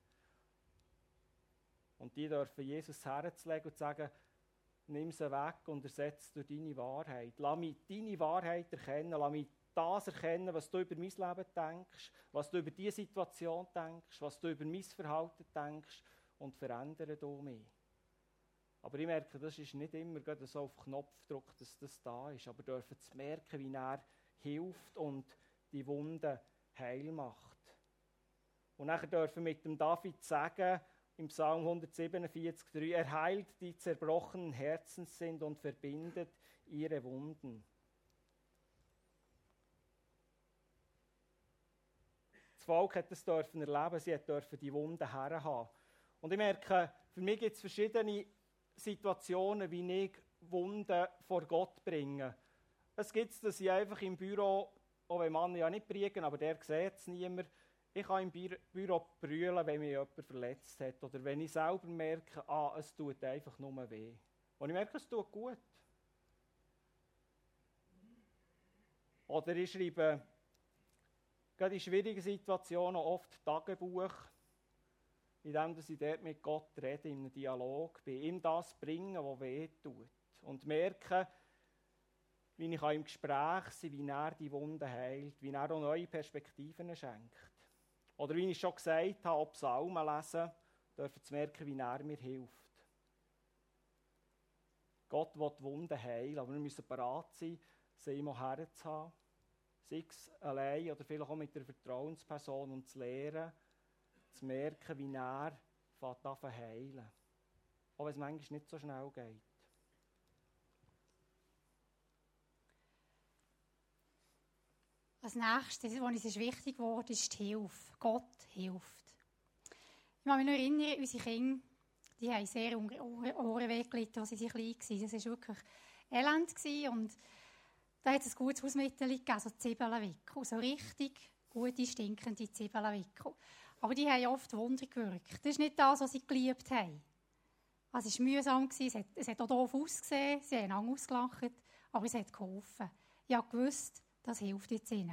Und die dürfen Jesus herzulegen und sagen, nimm sie weg und ersetze durch deine Wahrheit. Lass mich deine Wahrheit erkennen, lass mich das erkennen, was du über mein Leben denkst, was du über diese Situation denkst, was du über mein Verhalten denkst, und verändere du mich. Aber ich merke, das ist nicht immer so auf Knopfdruck, dass das da ist, aber dürfen zu merken, wie er hilft und die Wunden heil macht. Und nachher dürfen wir mit dem David sagen, im Psalm hundertsiebenundvierzig drei, er heilt die zerbrochenen Herzens sind und verbindet ihre Wunden. Volk hat das dürfen erleben, sie dürfen die Wunden herhaben. Und ich merke, für mich gibt es verschiedene Situationen, wie ich Wunden vor Gott bringe. Es gibt es, dass ich einfach im Büro, auch wenn Mann ja nicht prägen, aber der sieht es niemand, ich kann im Bü- Büro brüllen, wenn mich jemand verletzt hat. Oder wenn ich selber merke, ah, es tut einfach nur weh. Und ich merke, es tut gut. Oder ich schreibe gerade in schwierigen Situationen oft Tagebuch, indem ich dort mit Gott rede, in einem Dialog, bei ihm das bringen, was weh tut. Und merke, wie ich im Gespräch sein kann, wie er die Wunden heilt, wie er auch neue Perspektiven schenkt. Oder wie ich schon gesagt habe, ob Psalmen lesen, dürfen zu merken, wie er mir hilft. Gott will die Wunden heilen, aber wir müssen bereit sein, sie ihm auch herzuhaben. Sei es allein oder vielleicht auch mit der Vertrauensperson, um zu lernen, zu merken, wie er anfängt zu heilen. Auch wenn es manchmal nicht so schnell geht. Als nächstes, was uns wichtig geworden ist, ist die Hilfe. Gott hilft. Ich kann mich noch erinnern, unsere Kinder, die haben sehr unter Ohren weggelitten, als sie klein waren. Das war wirklich elend. Und da hat es ein gutes Hausmittel gegeben, so Zwiebelnwickel. So richtig gute, stinkende Zwiebelnwickel. Aber die haben oft Wunder gewirkt. Das ist nicht das, was sie geliebt haben. Also es war mühsam, es hat, es hat auch doof ausgesehen, sie haben lang ausgelacht, aber es hat geholfen. Ich wusste, das hilft jetzt ihnen.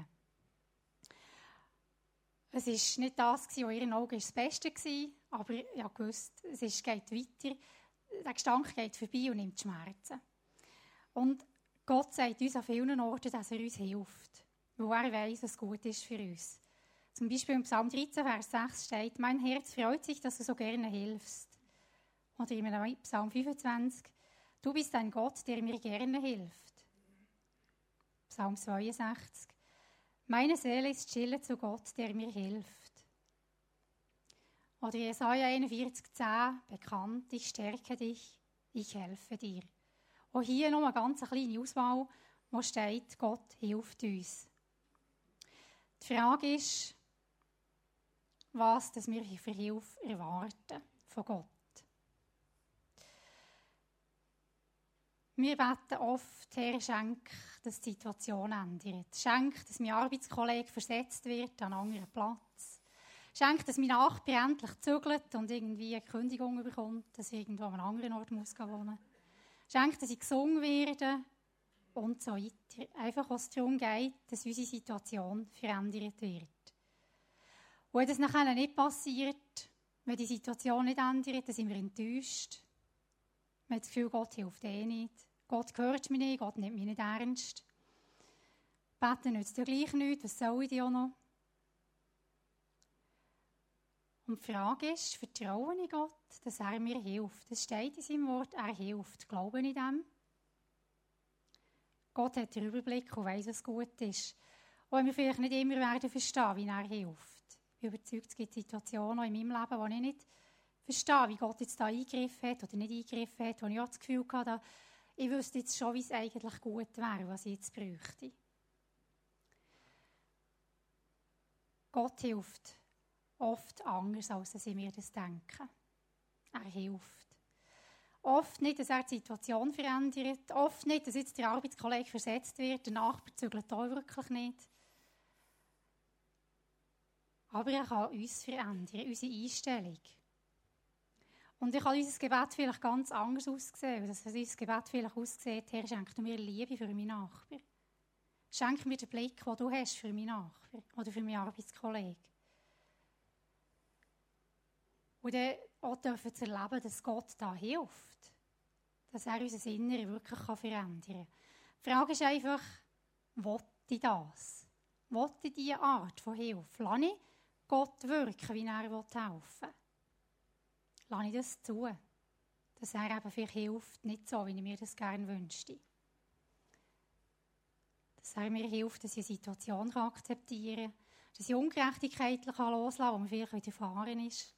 Es war nicht das, was in ihren Augen das Beste war, aber ich wusste, es ist, geht weiter. Der Gestank geht vorbei und nimmt Schmerzen. Und Gott sagt uns an vielen Orten, dass er uns hilft, weil er weiss, was gut ist für uns. Zum Beispiel im Psalm dreizehn, Vers sechs steht, mein Herz freut sich, dass du so gerne hilfst. Oder im Psalm fünfundzwanzig, du bist ein Gott, der mir gerne hilft. Psalm zweiundsechzig, meine Seele ist stille zu Gott, der mir hilft. Oder Jesaja einundvierzig, zehn, bekannt, ich stärke dich, ich helfe dir. Auch hier noch eine ganz kleine Auswahl, wo steht, Gott hilft uns. Die Frage ist, was dass wir für Hilfe erwarten von Gott. Wir beten oft, Herr, schenk, dass die Situation ändert. Schenk, dass mein Arbeitskollege versetzt wird an einen anderen Platz. Schenk, dass mein Nachbar endlich zügelt und irgendwie eine Kündigung bekommt, dass er irgendwo an einem anderen Ort muss wohnen muss. Schenk, dass ich gesungen werde und so weiter. Einfach, was darum geht, dass unsere Situation verändert wird. Und wenn das nachher nicht passiert, wenn die Situation nicht ändert, dann sind wir enttäuscht. Wir haben das Gefühl, Gott hilft eh nicht. Gott hört mich nicht, Gott nimmt mich nicht ernst. Beten nützt ja gleich nichts, was soll ich denn auch noch? Und die Frage ist, vertraue ich Gott, dass er mir hilft? Das steht in seinem Wort, er hilft. Glaube ich dem? Gott hat den Überblick und weiss, was gut ist. Auch wenn wir vielleicht nicht immer werden verstehen, wie er hilft. Ich bin überzeugt, es gibt Situationen in meinem Leben, wo ich nicht verstehe, wie Gott jetzt da eingegriffen hat oder nicht eingegriffen hat, wo ich auch das Gefühl hatte, ich wüsste jetzt schon, wie es eigentlich gut wäre, was ich jetzt bräuchte. Gott hilft oft anders, als dass wir das denken. Er hilft. Oft nicht, dass er die Situation verändert. Oft nicht, dass jetzt der Arbeitskollege versetzt wird. Der Nachbar zügelt auch wirklich nicht. Aber er kann uns verändern, unsere Einstellung. Und ich kann unser Gebet vielleicht ganz anders aussehen. Dass unser Gebet vielleicht aussieht, Herr, schenk du mir Liebe für meinen Nachbar. Schenk mir den Blick, den du hast für meinen Nachbar oder für meinen Arbeitskollegen. Und dann auch dürfen zu erleben, dass Gott da hilft. Dass er unser Inneres wirklich verändern kann. Die Frage ist einfach, will ich das? Will ich diese Art von Hilfe? Lass ich Gott wirken, wie er helfen will? Lass ich das zu? Dass er eben vielleicht hilft, nicht so, wie ich mir das gerne wünschte. Dass er mir hilft, dass ich eine Situation akzeptieren kann, dass ich Ungerechtigkeit loslassen kann, die mir vielleicht widerfahren ist.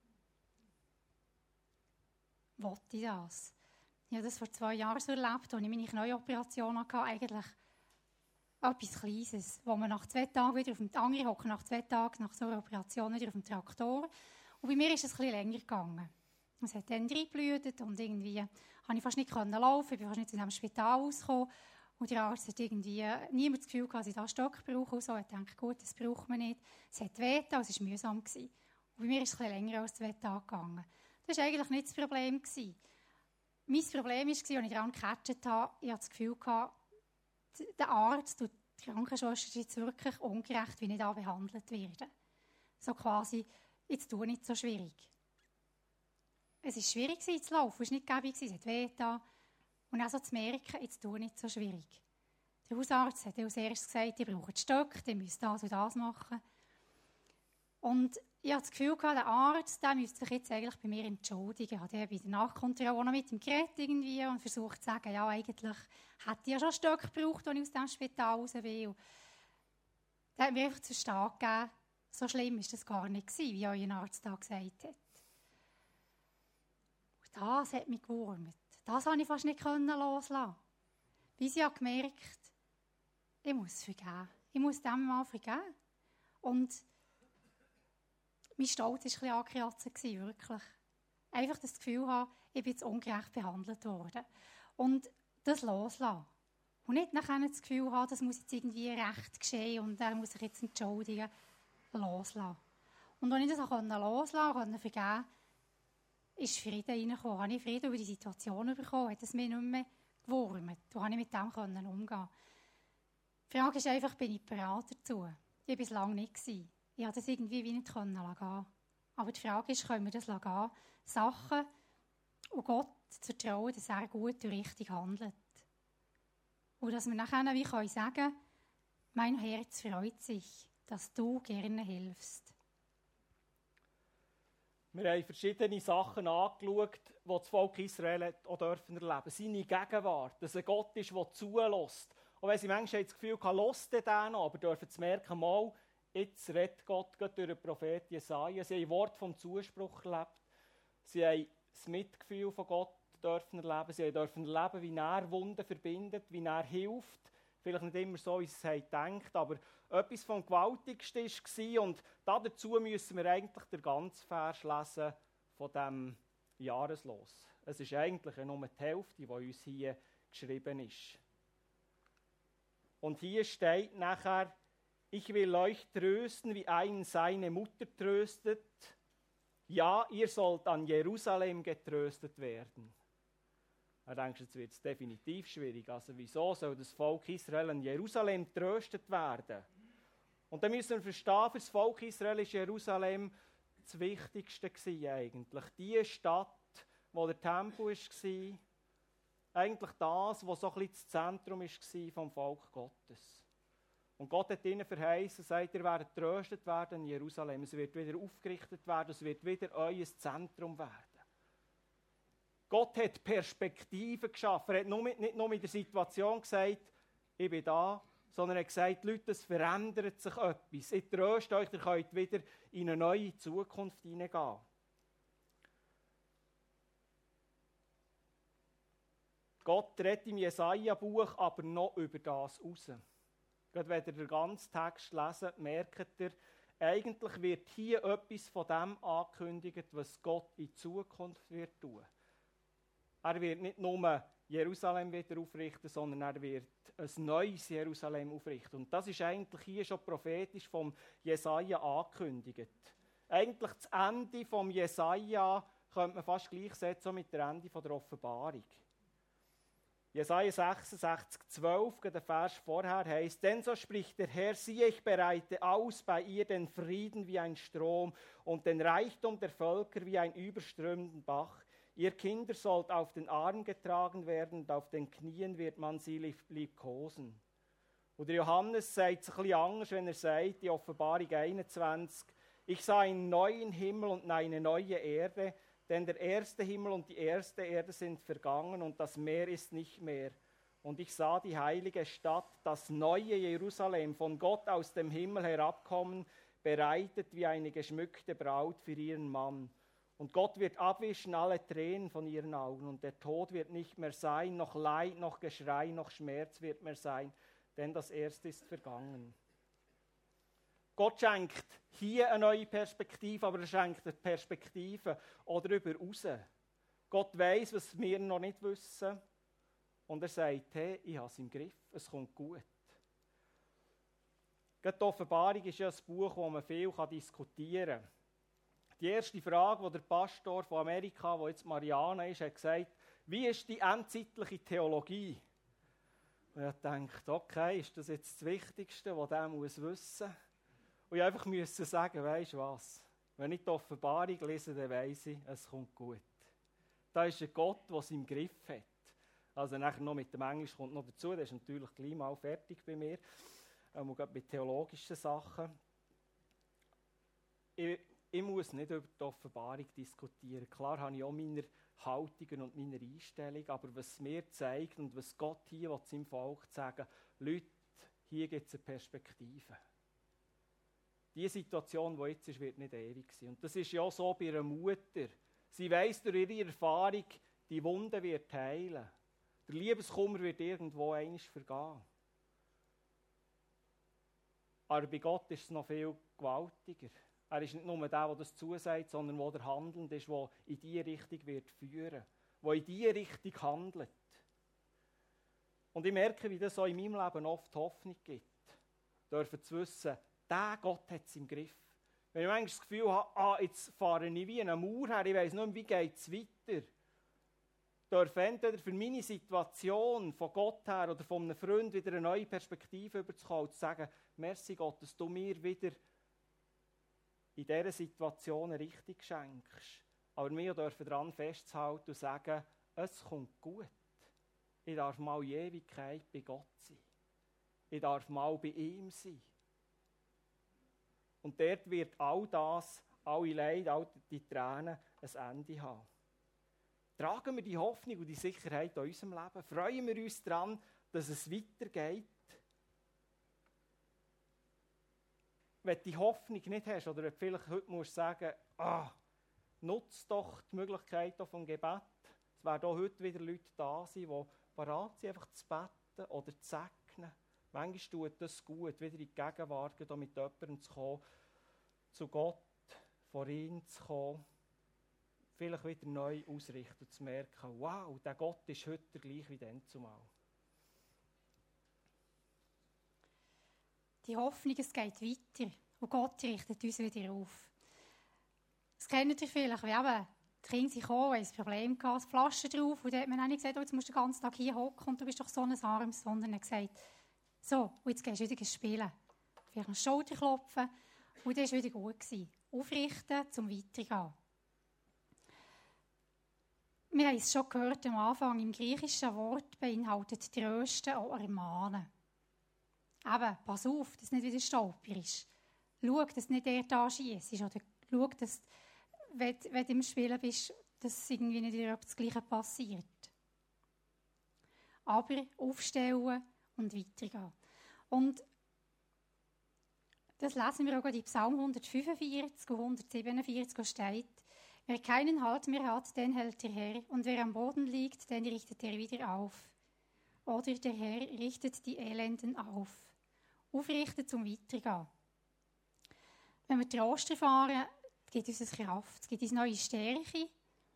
Wollte ich das? Ich habe das vor zwei Jahren so erlebt, als ich meine Knäuoperation hatte. Eigentlich etwas Kleines, wo man nach zwei Tagen wieder auf dem andere hocken, nach zwei Tagen nach so einer Operation wieder auf dem Traktor. Und bei mir ist es ein bisschen länger gegangen. Es hat dann reingeblutet und irgendwie konnte ich fast nicht laufen, ich bin fast nicht aus dem Spital rausgekommen. Und der Arzt hat irgendwie niemand das Gefühl gehabt, dass ich da einen Stock brauche. Und so. Ich dachte, gut, das braucht man nicht. Es hat wehgetan, es war mühsam. Und bei mir ist es ein bisschen länger als zwei Tage gegangen. Das war eigentlich nicht das Problem. Mein Problem war, als ich daran gecatcht habe, ich hatte das Gefühl gehabt, der Arzt und die Krankenschwester sind jetzt wirklich ungerecht, wie ich da behandelt werde. So quasi, jetzt tue ich nicht so schwierig. Es war schwierig zu laufen, es war nicht gäbig, es hat wehgetan. Und auch so zu merken, jetzt tue ich nicht so schwierig. Der Hausarzt hat als erstes gesagt, ich brauche Stöcke, ich muss das und das machen. Und ich hatte das Gefühl, der Arzt der müsste sich jetzt eigentlich bei mir entschuldigen. Ich habe bei der Nachkontrolle auch noch mit ihm geredet irgendwie und versucht zu sagen, ja, eigentlich hätte ich ja schon Stöcke gebraucht, als ich aus dem Spital raus will. Der hat mir einfach zu verstehen gegeben, so schlimm war das gar nicht, wie euer Arzt da gesagt hat. Und das hat mich gewurmt. Das konnte ich fast nicht loslassen. Bis ich gemerkt habe, ich muss vergeben. Ich muss dem mal vergeben. Und mein Stolz war ein bisschen angekratzt, wirklich. Einfach das Gefühl haben, ich bin jetzt ungerecht behandelt worden. Und das loslassen. Und nicht nachher das Gefühl haben, das muss jetzt irgendwie recht geschehen und er muss sich jetzt entschuldigen. Loslassen. Und als ich das loslassen konnte, vergeben konnte, ist Frieden reingekommen. Habe ich Frieden über die Situation bekommen, hat es mich nicht mehr gewurmt. Und konnte ich mit dem umgehen. Die Frage ist einfach, bin ich bereit dazu? Ich war es lange nicht. Ich konnte das irgendwie wie nicht gehen. Aber die Frage ist, können wir das gehen? Sachen und Gott zu trauen, dass er gut und richtig handelt. Und dass wir nachher wie können sagen, mein Herz freut sich, dass du gerne hilfst. Wir haben verschiedene Sachen angeschaut, die das Volk Israel auch erleben dürfen. Seine Gegenwart, dass er Gott ist, der zulässt. Auch wenn sie manchmal das Gefühl haben, hört er den noch, aber dürfen sie merken, mal, jetzt redet Gott durch den Propheten Jesaja. Sie haben Wort vom Zuspruch erlebt. Sie haben das Mitgefühl von Gott dürfen erleben. Sie dürfen erleben, wie er Wunden verbindet, wie er hilft. Vielleicht nicht immer so, wie sie es gedacht, aber etwas vom Gewaltigsten war. Und dazu müssen wir eigentlich den ganzen Vers lesen von diesem Jahreslos. Es ist eigentlich nur die Hälfte, die uns hier geschrieben ist. Und hier steht nachher, ich will euch trösten, wie einen seine Mutter tröstet. Ja, ihr sollt an Jerusalem getröstet werden. Da denkst du, jetzt wird es definitiv schwierig. Also wieso soll das Volk Israel an Jerusalem getröstet werden? Und dann müssen wir verstehen, für das Volk Israel war Jerusalem das Wichtigste eigentlich. Die Stadt, wo der Tempel war, eigentlich das, was so ein bisschen das Zentrum war vom Volk Gottes. Und Gott hat ihnen verheißen, sagt, ihr werdet getröstet werden in Jerusalem. Es wird wieder aufgerichtet werden, es wird wieder euer Zentrum werden. Gott hat Perspektiven geschaffen. Er hat nicht nur mit der Situation gesagt, ich bin da, sondern er hat gesagt, Leute, es verändert sich etwas. Ich tröste euch, ihr könnt wieder in eine neue Zukunft hineingehen. Gott redet im Jesaja-Buch aber noch über das raus. Gerade wenn ihr den ganzen Text lesen, merkt ihr, eigentlich wird hier etwas von dem angekündigt, was Gott in Zukunft wird tun. Er wird nicht nur Jerusalem wieder aufrichten, sondern er wird ein neues Jerusalem aufrichten. Und das ist eigentlich hier schon prophetisch vom Jesaja angekündigt. Eigentlich das Ende vom Jesaja könnte man fast gleichsetzen mit dem Ende der Offenbarung. Jesaja sechsundsechzig, zwölf, der Vers vorher heißt: Denn so spricht der Herr, siehe, ich bereite aus bei ihr den Frieden wie ein Strom und den Reichtum der Völker wie ein überströmender Bach. Ihr Kinder sollt auf den Arm getragen werden und auf den Knien wird man sie liebkosen. Und der Johannes sagt es ein bisschen anders, wenn er sagt, die Offenbarung einundzwanzig, ich sah einen neuen Himmel und eine neue Erde, denn der erste Himmel und die erste Erde sind vergangen und das Meer ist nicht mehr. Und ich sah die heilige Stadt, das neue Jerusalem, von Gott aus dem Himmel herabkommen, bereitet wie eine geschmückte Braut für ihren Mann. Und Gott wird abwischen alle Tränen von ihren Augen und der Tod wird nicht mehr sein, noch Leid, noch Geschrei, noch Schmerz wird mehr sein, denn das Erste ist vergangen. Gott schenkt hier eine neue Perspektive, aber er schenkt eine Perspektive auch darüber raus. Gott weiss, was wir noch nicht wissen. Und er sagt, hey, ich habe es im Griff, es kommt gut. Die Offenbarung ist ja ein Buch, das man viel diskutieren kann. Die erste Frage, die der Pastor von Amerika, der jetzt Mariana ist, hat gesagt, wie ist die endzeitliche Theologie? Und ich dachte, okay, ist das jetzt das Wichtigste, was der muss wissen muss? Und ich einfach musste sagen, weisst du was? Wenn ich die Offenbarung lese, dann weiss ich, es kommt gut. Da ist ein Gott, der es im Griff hat. Also nachher noch mit dem Englisch kommt noch dazu, das ist natürlich gleich mal fertig bei mir. Ähm, gerade mit theologischen Sachen. Ich, ich muss nicht über die Offenbarung diskutieren. Klar habe ich auch meine Haltungen und meine Einstellungen, aber was mir zeigt und was Gott hier seinem Volk sagen will, Leute, hier gibt es eine Perspektive. Die Situation, die jetzt ist, wird nicht ewig sein. Und das ist ja auch so bei einer Mutter. Sie weiss durch ihre Erfahrung, die Wunde wird heilen. Der Liebeskummer wird irgendwo einmal vergehen. Aber bei Gott ist es noch viel gewaltiger. Er ist nicht nur der, der das zusagt, sondern der, der handelnd ist, der in diese Richtung wird führen, der in diese Richtung handelt. Und ich merke, wie das auch in meinem Leben oft Hoffnung gibt. Dürfen zu wissen, der Gott hat es im Griff. Wenn ich manchmal das Gefühl habe, ah, jetzt fahre ich wie eine Mauer her, ich weiss nicht mehr, wie geht es weiter, darf entweder für meine Situation von Gott her oder von einem Freund wieder eine neue Perspektive überzukommen und zu sagen, merci Gott, dass du mir wieder in dieser Situation eine Richtung schenkst. Aber wir dürfen daran festzuhalten und sagen, es kommt gut. Ich darf mal in Ewigkeit bei Gott sein. Ich darf mal bei ihm sein. Und dort wird all das, alle Leid, all die Tränen ein Ende haben. Tragen wir die Hoffnung und die Sicherheit in unserem Leben. Freuen wir uns daran, dass es weitergeht. Wenn du die Hoffnung nicht hast, oder wenn du vielleicht heute musst sagen, ah, nutz doch die Möglichkeit vom Gebet. Es werden auch heute wieder Leute da sein, die bereit sind, einfach zu beten oder zu segnen. Manchmal tut das gut, wieder in die Gegenwart mit jemandem zu kommen, zu Gott, vor ihm zu kommen, vielleicht wieder neu ausrichten und zu merken, wow, der Gott ist heute der gleich wie dann zumal. Die Hoffnung, es geht weiter und Gott richtet uns wieder auf. Das kennt ihr vielleicht, wie eben die Kinder sind gekommen, haben ein Problem gehabt, Flaschen drauf und dann hat man auch nicht gesagt, oh, jetzt musst du den ganzen Tag hier hocken und du bist doch so ein Armes, sondern er hat gesagt, so, und jetzt gehst du wieder spielen. Vielleicht eine Schulter klopfen und dann war es wieder gut gewesen. Aufrichten, zum Weitergehen. Wir haben es schon gehört am Anfang, im griechischen Wort beinhaltet trösten auch ermahnen. Eben, pass auf, dass es nicht wieder stolper ist. Schau, dass nicht der da schiesst. Oder schau, dass, wenn, wenn du im Spielen bist, dass irgendwie nicht wieder das Gleiche passiert. Aber aufstellen und weitergehen. Und das lesen wir auch in Psalm hundertfünfundvierzig und hundertsiebenundvierzig, wo steht, wer keinen Halt mehr hat, den hält der Herr, und wer am Boden liegt, den richtet er wieder auf. Oder der Herr richtet die Elenden auf. Aufrichten zum Weitergehen. Wenn wir Trost erfahren, gibt uns eine Kraft, es gibt uns neue Stärke.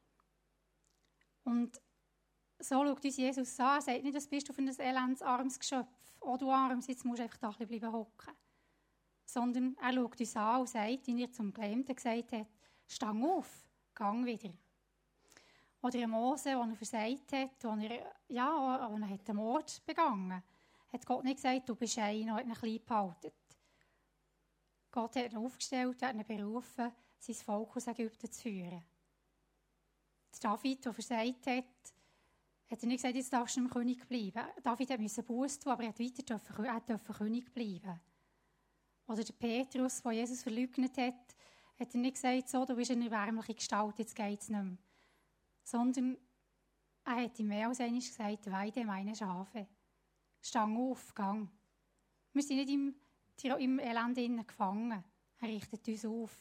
Und so schaut uns Jesus an, er sagt nicht, was bist du für ein elendes, armes Geschöpf. Oh, du Armes, jetzt musst du einfach da ein bisschen hocken. Sondern er schaut uns an und sagt, wie er zum Gelähmten gesagt hat, stang auf, gang wieder. Oder ein Mose, der er versagt hat, wo er, ja, wo er hat einen Mord begangen hat Gott nicht gesagt, du bist einer, und hat ihn klein gehalten. Gott hat ihn aufgestellt, hat ihn berufen, sein Volk aus Ägypten zu führen. David, der versagt hat, hat er nicht gesagt, jetzt darfst du im König bleiben. David musste Buße tun, aber er durfte weiter König bleiben. Oder der Petrus, der Jesus verleugnet hat, hat er nicht gesagt, so, du bist eine erbärmliche Gestalt, jetzt geht es nicht mehr. Sondern er hat ihm mehr als einmal gesagt, weide meine Schafe. Stang auf, gang. Wir sind nicht im, im Elend gefangen. Er richtet uns auf.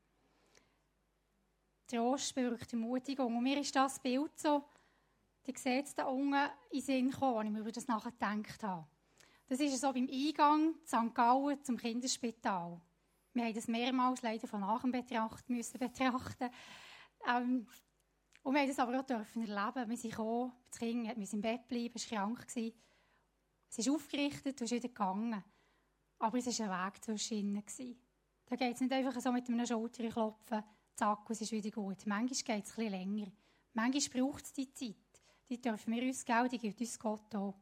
Trost bewirkt Ermutigung. Und mir ist das Bild so, ihr seht es da unten in den Sinn gekommen, als ich mir über das nachgedacht habe. Das ist so beim Eingang in Sankt Gallen zum Kinderspital. Wir haben das mehrmals leider von nachher betracht, müssen betrachten. Ähm, und wir haben das aber auch dürfen erleben. Wir sind gekommen, das Kind musste im Bett bleiben, es war krank. Es ist aufgerichtet und ist wieder gegangen. Aber es war ein Weg zwischen ihnen. Da geht es nicht einfach so mit einem Schulterklopfen, zack, und es ist wieder gut. Manchmal geht es ein bisschen länger. Manchmal braucht es die Zeit. Die dürfen wir uns geben, die gibt uns Gott auch.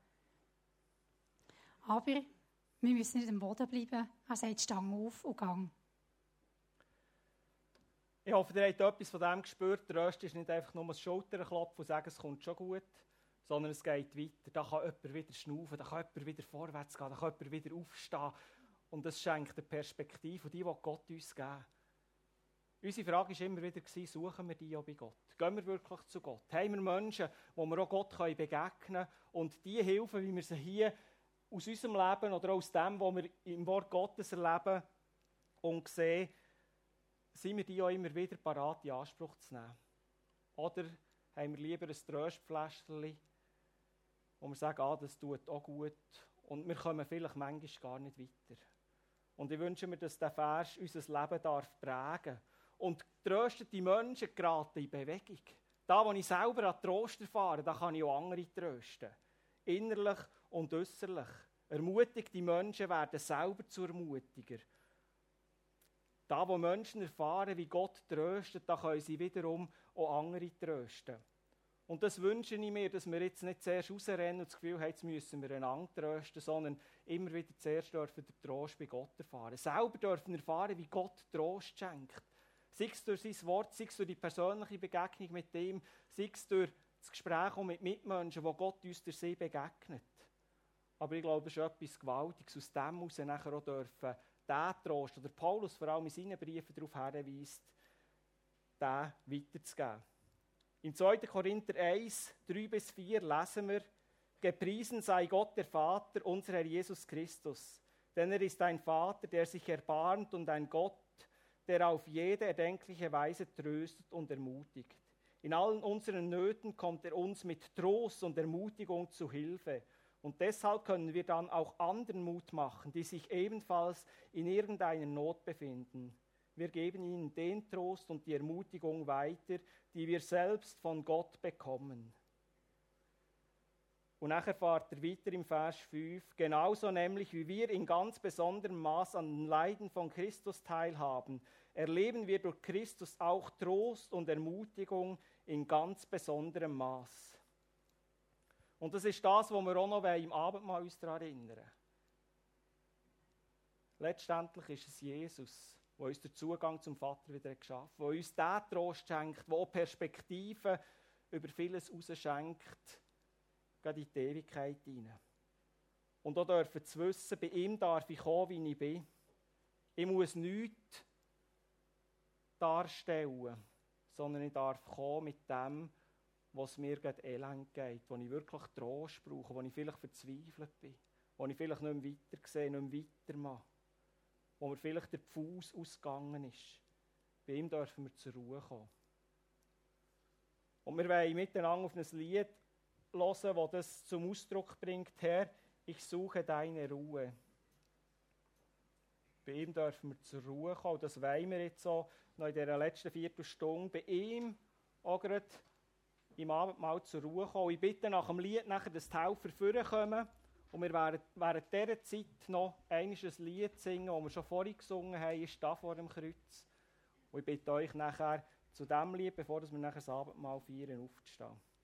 Aber wir müssen nicht am Boden bleiben. Er sagt, stang auf und gang. Ich hoffe, ihr habt etwas von dem gespürt. Der Röst ist nicht einfach nur ein Schulterklopfen und sagen, es kommt schon gut, sondern es geht weiter. Da kann jemand wieder schnaufen, da kann jemand wieder vorwärts gehen, da kann jemand wieder aufstehen. Und das schenkt eine Perspektive, die will Gott uns geben. Unsere Frage war immer wieder, suchen wir die auch bei Gott? Gehen wir wirklich zu Gott? Haben wir Menschen, wo wir auch Gott begegnen können und die Hilfe, wie wir sie hier aus unserem Leben oder aus dem, was wir im Wort Gottes erleben und sehen, sind wir die auch immer wieder parat in Anspruch zu nehmen? Oder haben wir lieber ein Tröstfläschchen, wo wir sagen, ah, das tut auch gut und wir kommen vielleicht manchmal gar nicht weiter. Und ich wünsche mir, dass dieser Vers unser Leben darf prägen und tröstete Menschen geraten in Bewegung. Da, wo ich selber an Trost erfahre, da kann ich auch andere trösten. Innerlich und äußerlich. Ermutigte Menschen werden selber zu Ermutiger. Da, wo Menschen erfahren, wie Gott tröstet, da können sie wiederum auch andere trösten. Und das wünsche ich mir, dass wir jetzt nicht zuerst rausrennen und das Gefühl haben, jetzt müssen wir einander trösten, sondern immer wieder zuerst dürfen den Trost bei Gott erfahren. Selber dürfen erfahren, wie Gott Trost schenkt. Sei es durch sein Wort, sei es durch die persönliche Begegnung mit ihm, sei es durch das Gespräch auch mit Mitmenschen, wo Gott uns durch sie begegnet. Aber ich glaube, es ist etwas Gewaltiges, aus dem heraus nachher auch dürfen, diesen Trost, oder Paulus vor allem in seinen Briefen darauf hinweist, den weiterzugeben. In zweiter Korinther eins, drei bis vier lesen wir, gepriesen sei Gott, der Vater, unser Herr Jesus Christus. Denn er ist ein Vater, der sich erbarmt und ein Gott, der auf jede erdenkliche Weise tröstet und ermutigt. In allen unseren Nöten kommt er uns mit Trost und Ermutigung zu Hilfe. Und deshalb können wir dann auch anderen Mut machen, die sich ebenfalls in irgendeiner Not befinden. Wir geben ihnen den Trost und die Ermutigung weiter, die wir selbst von Gott bekommen. Und nachher fährt er weiter im Vers fünf, genauso nämlich wie wir in ganz besonderem Maß an den Leiden von Christus teilhaben, erleben wir durch Christus auch Trost und Ermutigung in ganz besonderem Maß. Und das ist das, was wir auch noch im Abendmahl uns daran erinnern. Letztendlich ist es Jesus, der uns den Zugang zum Vater wieder geschaffen hat, der uns den Trost schenkt, der auch Perspektiven über vieles rausschenkt, gerade in die Ewigkeit hinein. Und auch dürfen zu wissen, bei ihm darf ich kommen, wie ich bin. Ich muss nichts darstellen, sondern ich darf kommen mit dem, was mir gerade elend geht, wo ich wirklich Trost brauche, wo ich vielleicht verzweifelt bin, wo ich vielleicht nicht mehr weiter sehe, nicht mehr weitermache, wo mir vielleicht der Pfuß ausgegangen ist. Bei ihm dürfen wir zur Ruhe kommen. Und wir wollen miteinander auf ein Lied hören, das das zum Ausdruck bringt, Herr, ich suche deine Ruhe. Bei ihm dürfen wir zur Ruhe kommen. Das wollen wir jetzt so noch in dieser letzten Viertelstunde. Bei ihm auch gerade im Abendmahl zur Ruhe kommen. Ich bitte nach dem Lied nachher, dass die Helfer vorkommen und wir werden während dieser Zeit noch einmal ein Lied singen, das wir schon vorhin gesungen haben, ist da vor dem Kreuz. Und ich bitte euch nachher zu diesem Lied, bevor wir nachher das Abendmahl feiern, aufzustehen.